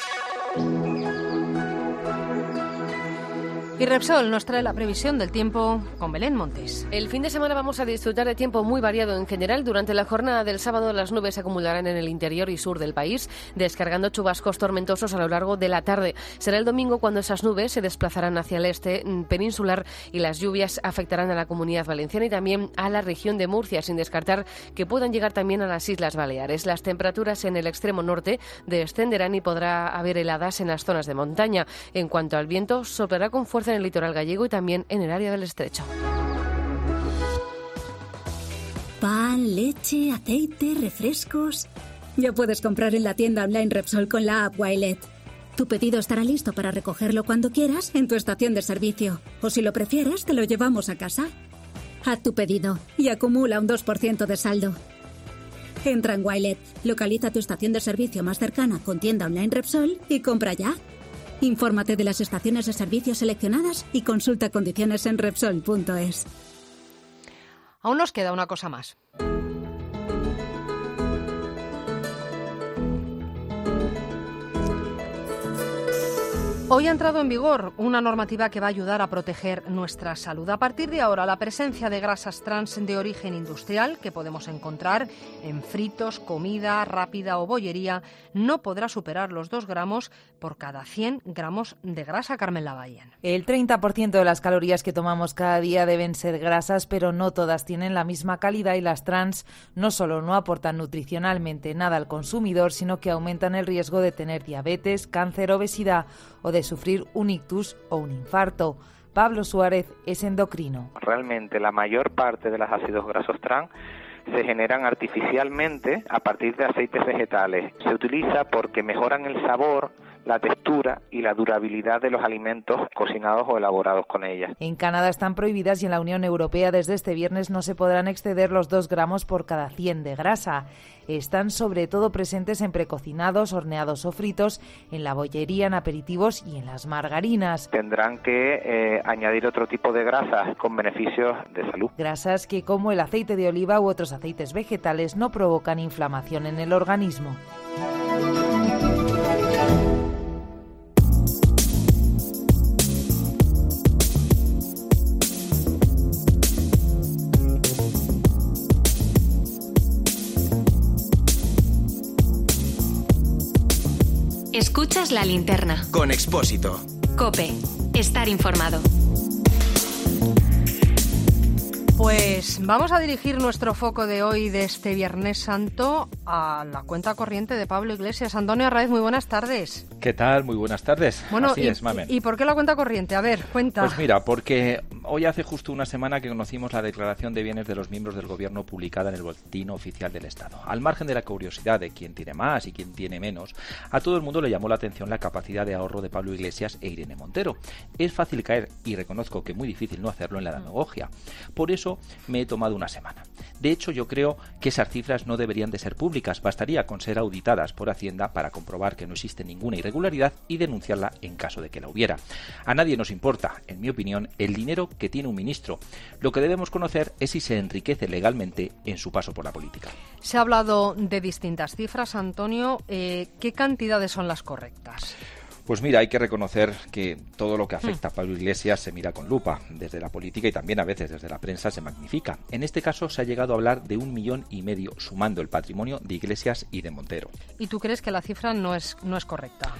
Y Repsol nos trae la previsión del tiempo con Belén Montes. El fin de semana vamos a disfrutar de tiempo muy variado en general. Durante la jornada del sábado las nubes se acumularán en el interior y sur del país, descargando chubascos tormentosos a lo largo de la tarde. Será el domingo cuando esas nubes se desplazarán hacia el este peninsular y las lluvias afectarán a la Comunidad Valenciana y también a la región de Murcia, sin descartar que puedan llegar también a las Islas Baleares. Las temperaturas en el extremo norte descenderán y podrá haber heladas en las zonas de montaña. En cuanto al viento, soplará con fuerza en el litoral gallego y también en el área del estrecho. Pan, leche, aceite, refrescos. Ya puedes comprar en la tienda online Repsol con la app Wilet. Tu pedido estará listo para recogerlo cuando quieras en tu estación de servicio. O si lo prefieres, te lo llevamos a casa. Haz tu pedido y acumula un dos por ciento de saldo. Entra en Wilet, localiza tu estación de servicio más cercana con tienda online Repsol y compra ya. Infórmate de las estaciones de servicio seleccionadas y consulta condiciones en Repsol punto es. Aún nos queda una cosa más. Hoy ha entrado en vigor una normativa que va a ayudar a proteger nuestra salud. A partir de ahora, la presencia de grasas trans de origen industrial que podemos encontrar en fritos, comida rápida o bollería no podrá superar los dos gramos por cada cien gramos de grasa. Carmen Lavalle. El treinta por ciento de las calorías que tomamos cada día deben ser grasas, pero no todas tienen la misma calidad y las trans no solo no aportan nutricionalmente nada al consumidor, sino que aumentan el riesgo de tener diabetes, cáncer, obesidad o de sufrir un ictus o un infarto. Pablo Suárez es endocrino. Realmente la mayor parte de los ácidos grasos trans se generan artificialmente a partir de aceites vegetales. Se utiliza porque mejoran el sabor, la textura y la durabilidad de los alimentos cocinados o elaborados con ellas. En Canadá están prohibidas y en la Unión Europea desde este viernes no se podrán exceder los dos gramos por cada cien de grasa. Están sobre todo presentes en precocinados, horneados o fritos, en la bollería, en aperitivos y en las margarinas. Tendrán que eh, añadir otro tipo de grasas con beneficios de salud. Grasas que, como el aceite de oliva u otros aceites vegetales, no provocan inflamación en el organismo. Escuchas La Linterna. Con Expósito. COPE. Estar informado. Pues vamos a dirigir nuestro foco de hoy, de este Viernes Santo, a la cuenta corriente de Pablo Iglesias. Antonio Arraiz, muy buenas tardes. ¿Qué tal? Muy buenas tardes. Bueno, Así y, es, Mamen. ¿Y por qué la cuenta corriente? A ver, cuenta. Pues mira, porque hoy hace justo una semana que conocimos la declaración de bienes de los miembros del Gobierno publicada en el Boletín Oficial del Estado. Al margen de la curiosidad de quién tiene más y quién tiene menos, a todo el mundo le llamó la atención la capacidad de ahorro de Pablo Iglesias e Irene Montero. Es fácil caer, y reconozco que muy difícil no hacerlo, en la demagogia. Por eso me he tomado una semana. De hecho, yo creo que esas cifras no deberían de ser públicas, bastaría con ser auditadas por Hacienda para comprobar que no existe ninguna irregularidad y denunciarla en caso de que la hubiera. A nadie nos importa, en mi opinión, el dinero que tiene un ministro. Lo que debemos conocer es si se enriquece legalmente en su paso por la política. Se ha hablado de distintas cifras, Antonio. Eh, ¿Qué cantidades son las correctas? Pues mira, hay que reconocer que todo lo que afecta a Pablo Iglesias se mira con lupa. Desde la política y también a veces desde la prensa se magnifica. En este caso se ha llegado a hablar de un millón y medio, sumando el patrimonio de Iglesias y de Montero. ¿Y tú crees que la cifra no es, no es correcta?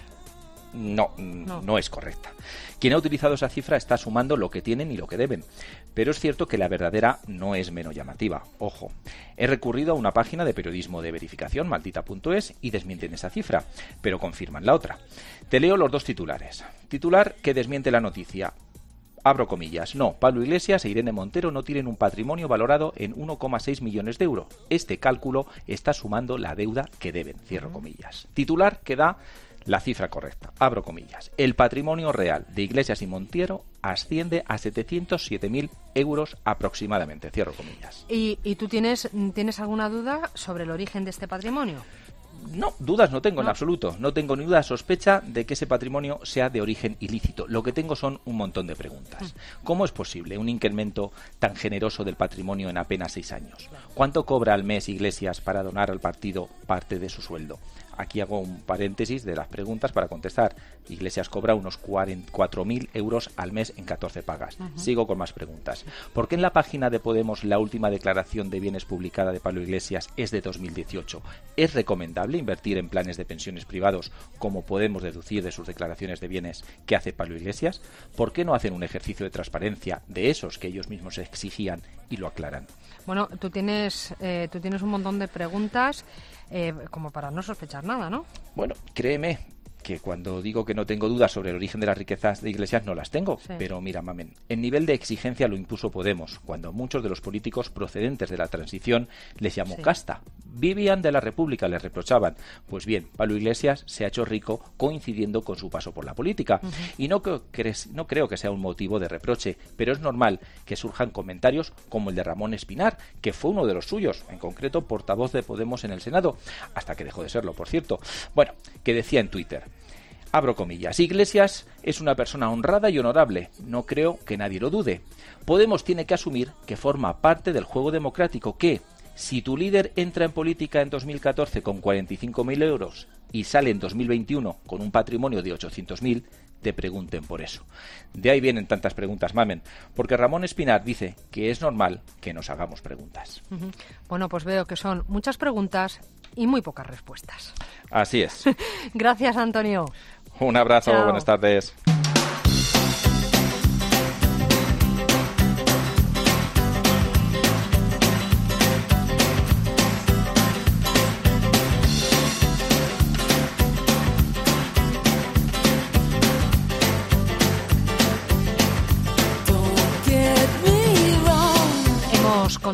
No, no, no es correcta. Quien ha utilizado esa cifra está sumando lo que tienen y lo que deben. Pero es cierto que la verdadera no es menos llamativa. Ojo, he recurrido a una página de periodismo de verificación, maldita punto es, y desmienten esa cifra, pero confirman la otra. Te leo los dos titulares. Titular que desmiente la noticia. Abro comillas. No, Pablo Iglesias e Irene Montero no tienen un patrimonio valorado en uno coma seis millones de euros. Este cálculo está sumando la deuda que deben. Cierro comillas. Titular que da la cifra correcta. Abro comillas. El patrimonio real de Iglesias y Montero asciende a setecientos siete mil euros aproximadamente. Cierro comillas. ¿Y, y tú tienes, tienes alguna duda sobre el origen de este patrimonio? No, dudas no tengo no. en absoluto. No tengo ni duda sospecha de que ese patrimonio sea de origen ilícito. Lo que tengo son un montón de preguntas. ¿Cómo es posible un incremento tan generoso del patrimonio en apenas seis años? ¿Cuánto cobra al mes Iglesias para donar al partido parte de su sueldo? Aquí hago un paréntesis de las preguntas para contestar. Iglesias cobra unos cuatro mil euros al mes en catorce pagas. Uh-huh. Sigo con más preguntas. ¿Por qué en la página de Podemos la última declaración de bienes publicada de Pablo Iglesias es de dos mil dieciocho? ¿Es recomendable invertir en planes de pensiones privados, como podemos deducir de sus declaraciones de bienes que hace Pablo Iglesias? ¿Por qué no hacen un ejercicio de transparencia de esos que ellos mismos exigían y lo aclaran? Bueno, tú tienes, eh, tú tienes un montón de preguntas eh, como para no sospechar nada, ¿no? Bueno, créeme que cuando digo que no tengo dudas sobre el origen de las riquezas de Iglesias no las tengo, sí. Pero mira, mamen, el nivel de exigencia lo impuso Podemos, cuando muchos de los políticos procedentes de la transición les llamó sí. casta. Vivían de la República, les reprochaban. Pues bien, Pablo Iglesias se ha hecho rico coincidiendo con su paso por la política. Uh-huh. Y no creo, que, no creo que sea un motivo de reproche, pero es normal que surjan comentarios como el de Ramón Espinar, que fue uno de los suyos, en concreto portavoz de Podemos en el Senado, hasta que dejó de serlo, por cierto. Bueno, que decía en Twitter, abro comillas, Iglesias es una persona honrada y honorable, no creo que nadie lo dude. Podemos tiene que asumir que forma parte del juego democrático, que si tu líder entra en política en dos mil catorce con cuarenta y cinco mil euros y sale en dos mil veintiuno con un patrimonio de ochocientos mil, te pregunten por eso. De ahí vienen tantas preguntas, mamen, porque Ramón Espinar dice que es normal que nos hagamos preguntas. Uh-huh. Bueno, pues veo que son muchas preguntas y muy pocas respuestas. Así es. Gracias, Antonio. Un abrazo, Chao. Buenas tardes.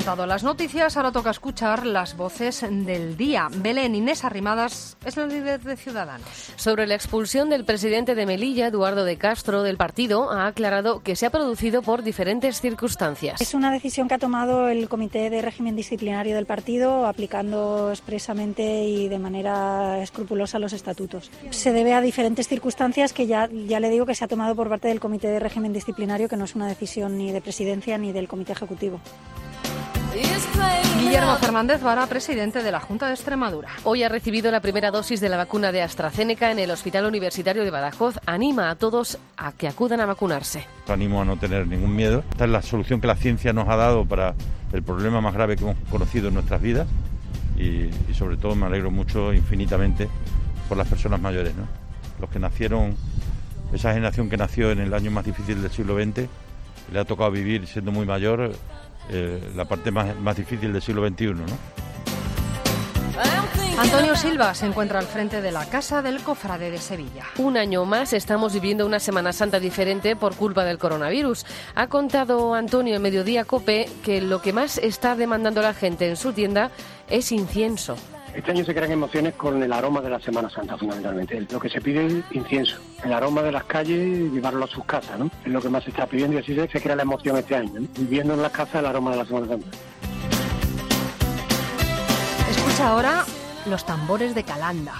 contado las noticias, ahora toca escuchar las voces del día. Belén Inés Arrimadas es la líder de Ciudadanos. Sobre la expulsión del presidente de Melilla, Eduardo de Castro, del partido, ha aclarado que se ha producido por diferentes circunstancias. Es una decisión que ha tomado el Comité de Régimen Disciplinario del partido, aplicando expresamente y de manera escrupulosa los estatutos. Se debe a diferentes circunstancias que ya, ya le digo que se ha tomado por parte del Comité de Régimen Disciplinario, que no es una decisión ni de presidencia ni del Comité Ejecutivo. Guillermo Fernández Vara, presidente de la Junta de Extremadura. Hoy ha recibido la primera dosis de la vacuna de AstraZeneca en el Hospital Universitario de Badajoz. Anima a todos a que acudan a vacunarse. Animo a no tener ningún miedo. Esta es la solución que la ciencia nos ha dado para el problema más grave que hemos conocido en nuestras vidas y, y sobre todo me alegro mucho, infinitamente, por las personas mayores, ¿no? Los que nacieron, esa generación que nació en el año más difícil del siglo veinte, le ha tocado vivir siendo muy mayor eh, la parte más, más difícil del siglo veintiuno, ¿no? Antonio Silva se encuentra al frente de la Casa del Cofrade de Sevilla. Un año más estamos viviendo una Semana Santa diferente por culpa del coronavirus. Ha contado Antonio en Mediodía COPE que lo que más está demandando la gente en su tienda es incienso. Este año se crean emociones con el aroma de la Semana Santa, fundamentalmente. Lo que se pide es incienso. El aroma de las calles, llevarlo a sus casas, ¿no? Es lo que más se está pidiendo y así se crea la emoción este año, ¿no? Viviendo en las casas el aroma de la Semana Santa. Escucha ahora los tambores de Calanda.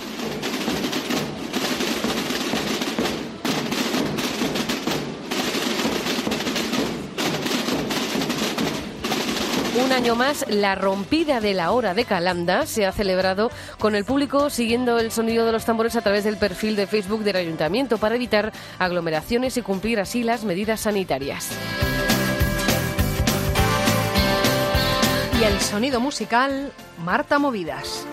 Un año más, la rompida de la hora de Calanda se ha celebrado con el público siguiendo el sonido de los tambores a través del perfil de Facebook del Ayuntamiento para evitar aglomeraciones y cumplir así las medidas sanitarias. Y el sonido musical, Marta Movidas.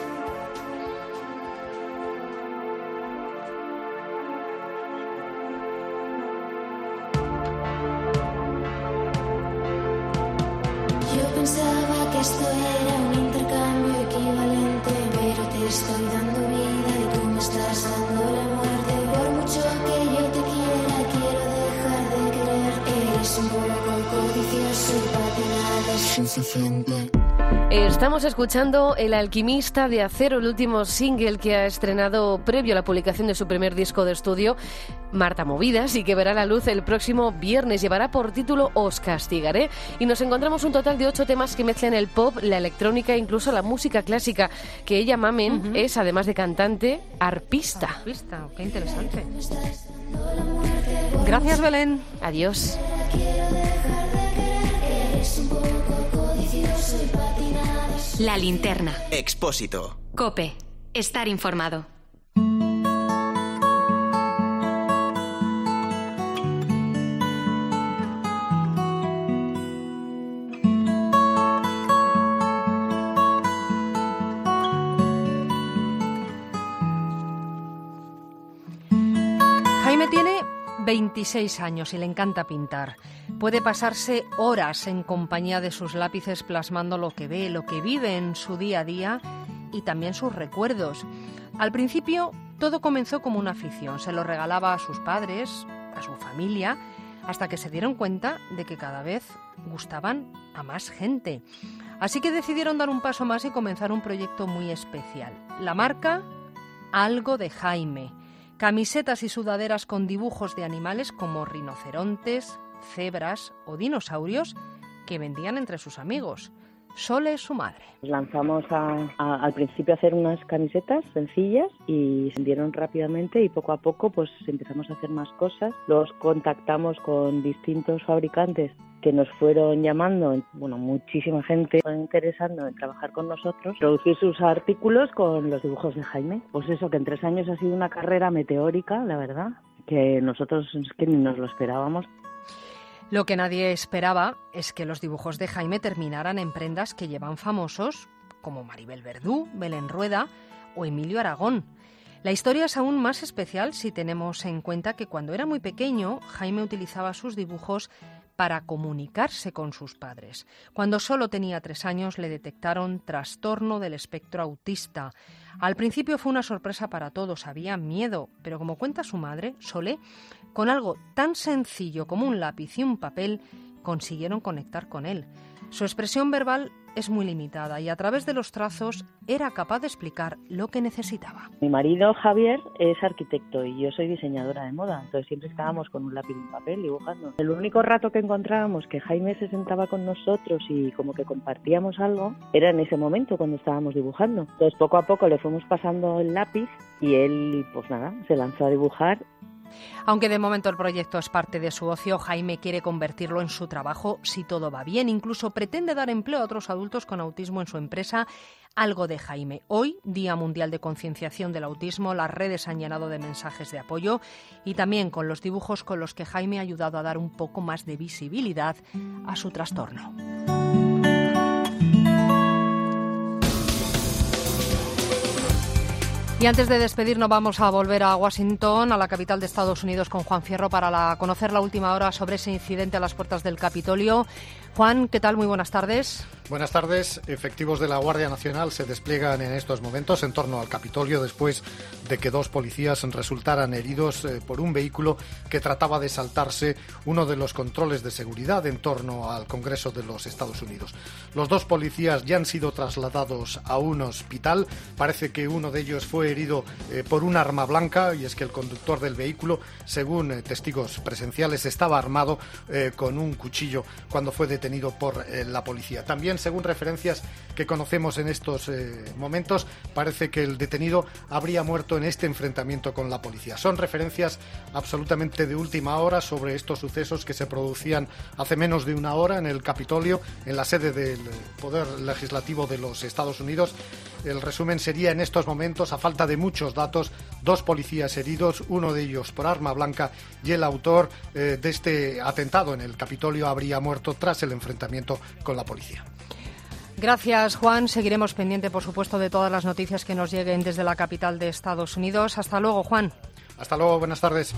Pensaba que esto era un intercambio equivalente, pero te estoy dando vida y tú me estás dando la muerte. Por mucho que yo te quiera, quiero dejar de querer. Eres un poco codicioso y para ti nada es suficiente. Estamos escuchando El Alquimista de Acero, el último single que ha estrenado previo a la publicación de su primer disco de estudio, Marta Movidas, y que verá la luz el próximo viernes. Llevará por título Os castigaré y nos encontramos un total de ocho temas que mezclan el pop, la electrónica e incluso la música clásica, que ella, Mamen, uh-huh. es, además de cantante, arpista. Arpista, qué interesante. Gracias, Belén. Adiós. La linterna. Expósito. COPE. Estar informado. Jaime tiene veintiséis años y le encanta pintar. Puede pasarse horas en compañía de sus lápices plasmando lo que ve, lo que vive en su día a día y también sus recuerdos. Al principio todo comenzó como una afición. Se lo regalaba a sus padres, a su familia, hasta que se dieron cuenta de que cada vez gustaban a más gente. Así que decidieron dar un paso más y comenzar un proyecto muy especial. La marca Algo de Jaime. Camisetas y sudaderas con dibujos de animales como rinocerontes, cebras o dinosaurios que vendían entre sus amigos. Sole es su madre. Lanzamos a, a, al principio a hacer unas camisetas sencillas y se vendieron rápidamente y poco a poco pues empezamos a hacer más cosas. Los contactamos con distintos fabricantes que nos fueron llamando, bueno, muchísima gente fue interesando en trabajar con nosotros, producir sus artículos con los dibujos de Jaime. Pues eso, que en tres años ha sido una carrera meteórica, la verdad, que nosotros es que ni nos lo esperábamos. Lo que nadie esperaba es que los dibujos de Jaime terminaran en prendas que llevan famosos como Maribel Verdú, Belén Rueda o Emilio Aragón. La historia es aún más especial si tenemos en cuenta que cuando era muy pequeño, Jaime utilizaba sus dibujos para comunicarse con sus padres. Cuando solo tenía tres años le detectaron trastorno del espectro autista. Al principio fue una sorpresa para todos, había miedo, pero como cuenta su madre, Sole, con algo tan sencillo como un lápiz y un papel, consiguieron conectar con él. Su expresión verbal es muy limitada y a través de los trazos era capaz de explicar lo que necesitaba. Mi marido Javier es arquitecto y yo soy diseñadora de moda, entonces siempre estábamos con un lápiz y un papel dibujando. El único rato que encontrábamos que Jaime se sentaba con nosotros y como que compartíamos algo era en ese momento cuando estábamos dibujando. Entonces poco a poco le fuimos pasando el lápiz y él, pues nada, se lanzó a dibujar. Aunque de momento el proyecto es parte de su ocio, Jaime quiere convertirlo en su trabajo si todo va bien. Incluso pretende dar empleo a otros adultos con autismo en su empresa. Algo de Jaime. Hoy, Día Mundial de Concienciación del Autismo, las redes han llenado de mensajes de apoyo y también con los dibujos con los que Jaime ha ayudado a dar un poco más de visibilidad a su trastorno. Y antes de despedirnos vamos a volver a Washington, a la capital de Estados Unidos, con Juan Fierro para la, conocer la última hora sobre ese incidente a las puertas del Capitolio. Juan, ¿qué tal? Muy buenas tardes. Buenas tardes. Efectivos de la Guardia Nacional se despliegan en estos momentos en torno al Capitolio después de que dos policías resultaran heridos eh, por un vehículo que trataba de saltarse uno de los controles de seguridad en torno al Congreso de los Estados Unidos. Los dos policías ya han sido trasladados a un hospital. Parece que uno de ellos fue herido eh, por un arma blanca, y es que el conductor del vehículo, según eh, testigos presenciales, estaba armado eh, con un cuchillo cuando fue detenido por eh, la policía. También, según referencias que conocemos en estos eh, momentos, parece que el detenido habría muerto en este enfrentamiento con la policía. Son referencias absolutamente de última hora sobre estos sucesos que se producían hace menos de una hora en el Capitolio, en la sede del Poder Legislativo de los Estados Unidos. El resumen sería en estos momentos, a falta de muchos datos, dos policías heridos, uno de ellos por arma blanca, y el autor eh, de este atentado en el Capitolio habría muerto tras el enfrentamiento con la policía. Gracias, Juan. Seguiremos pendiente, por supuesto, de todas las noticias que nos lleguen desde la capital de Estados Unidos. Hasta luego, Juan. Hasta luego, buenas tardes.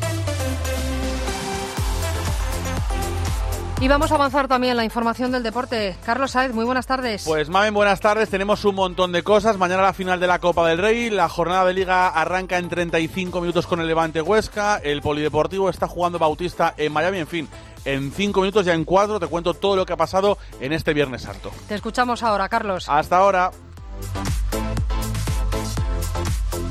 Y vamos a avanzar también en la información del deporte. Carlos Saez, muy buenas tardes. Pues Mamen, buenas tardes. Tenemos un montón de cosas. Mañana la final de la Copa del Rey. La jornada de Liga arranca en treinta y cinco minutos con el Levante Huesca. El Polideportivo está jugando Bautista en Miami. En fin, en cinco minutos, ya en cuatro, te cuento todo lo que ha pasado en este Viernes Santo. Te escuchamos ahora, Carlos. Hasta ahora.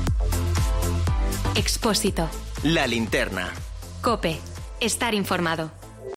Expósito. La linterna. COPE. Estar informado.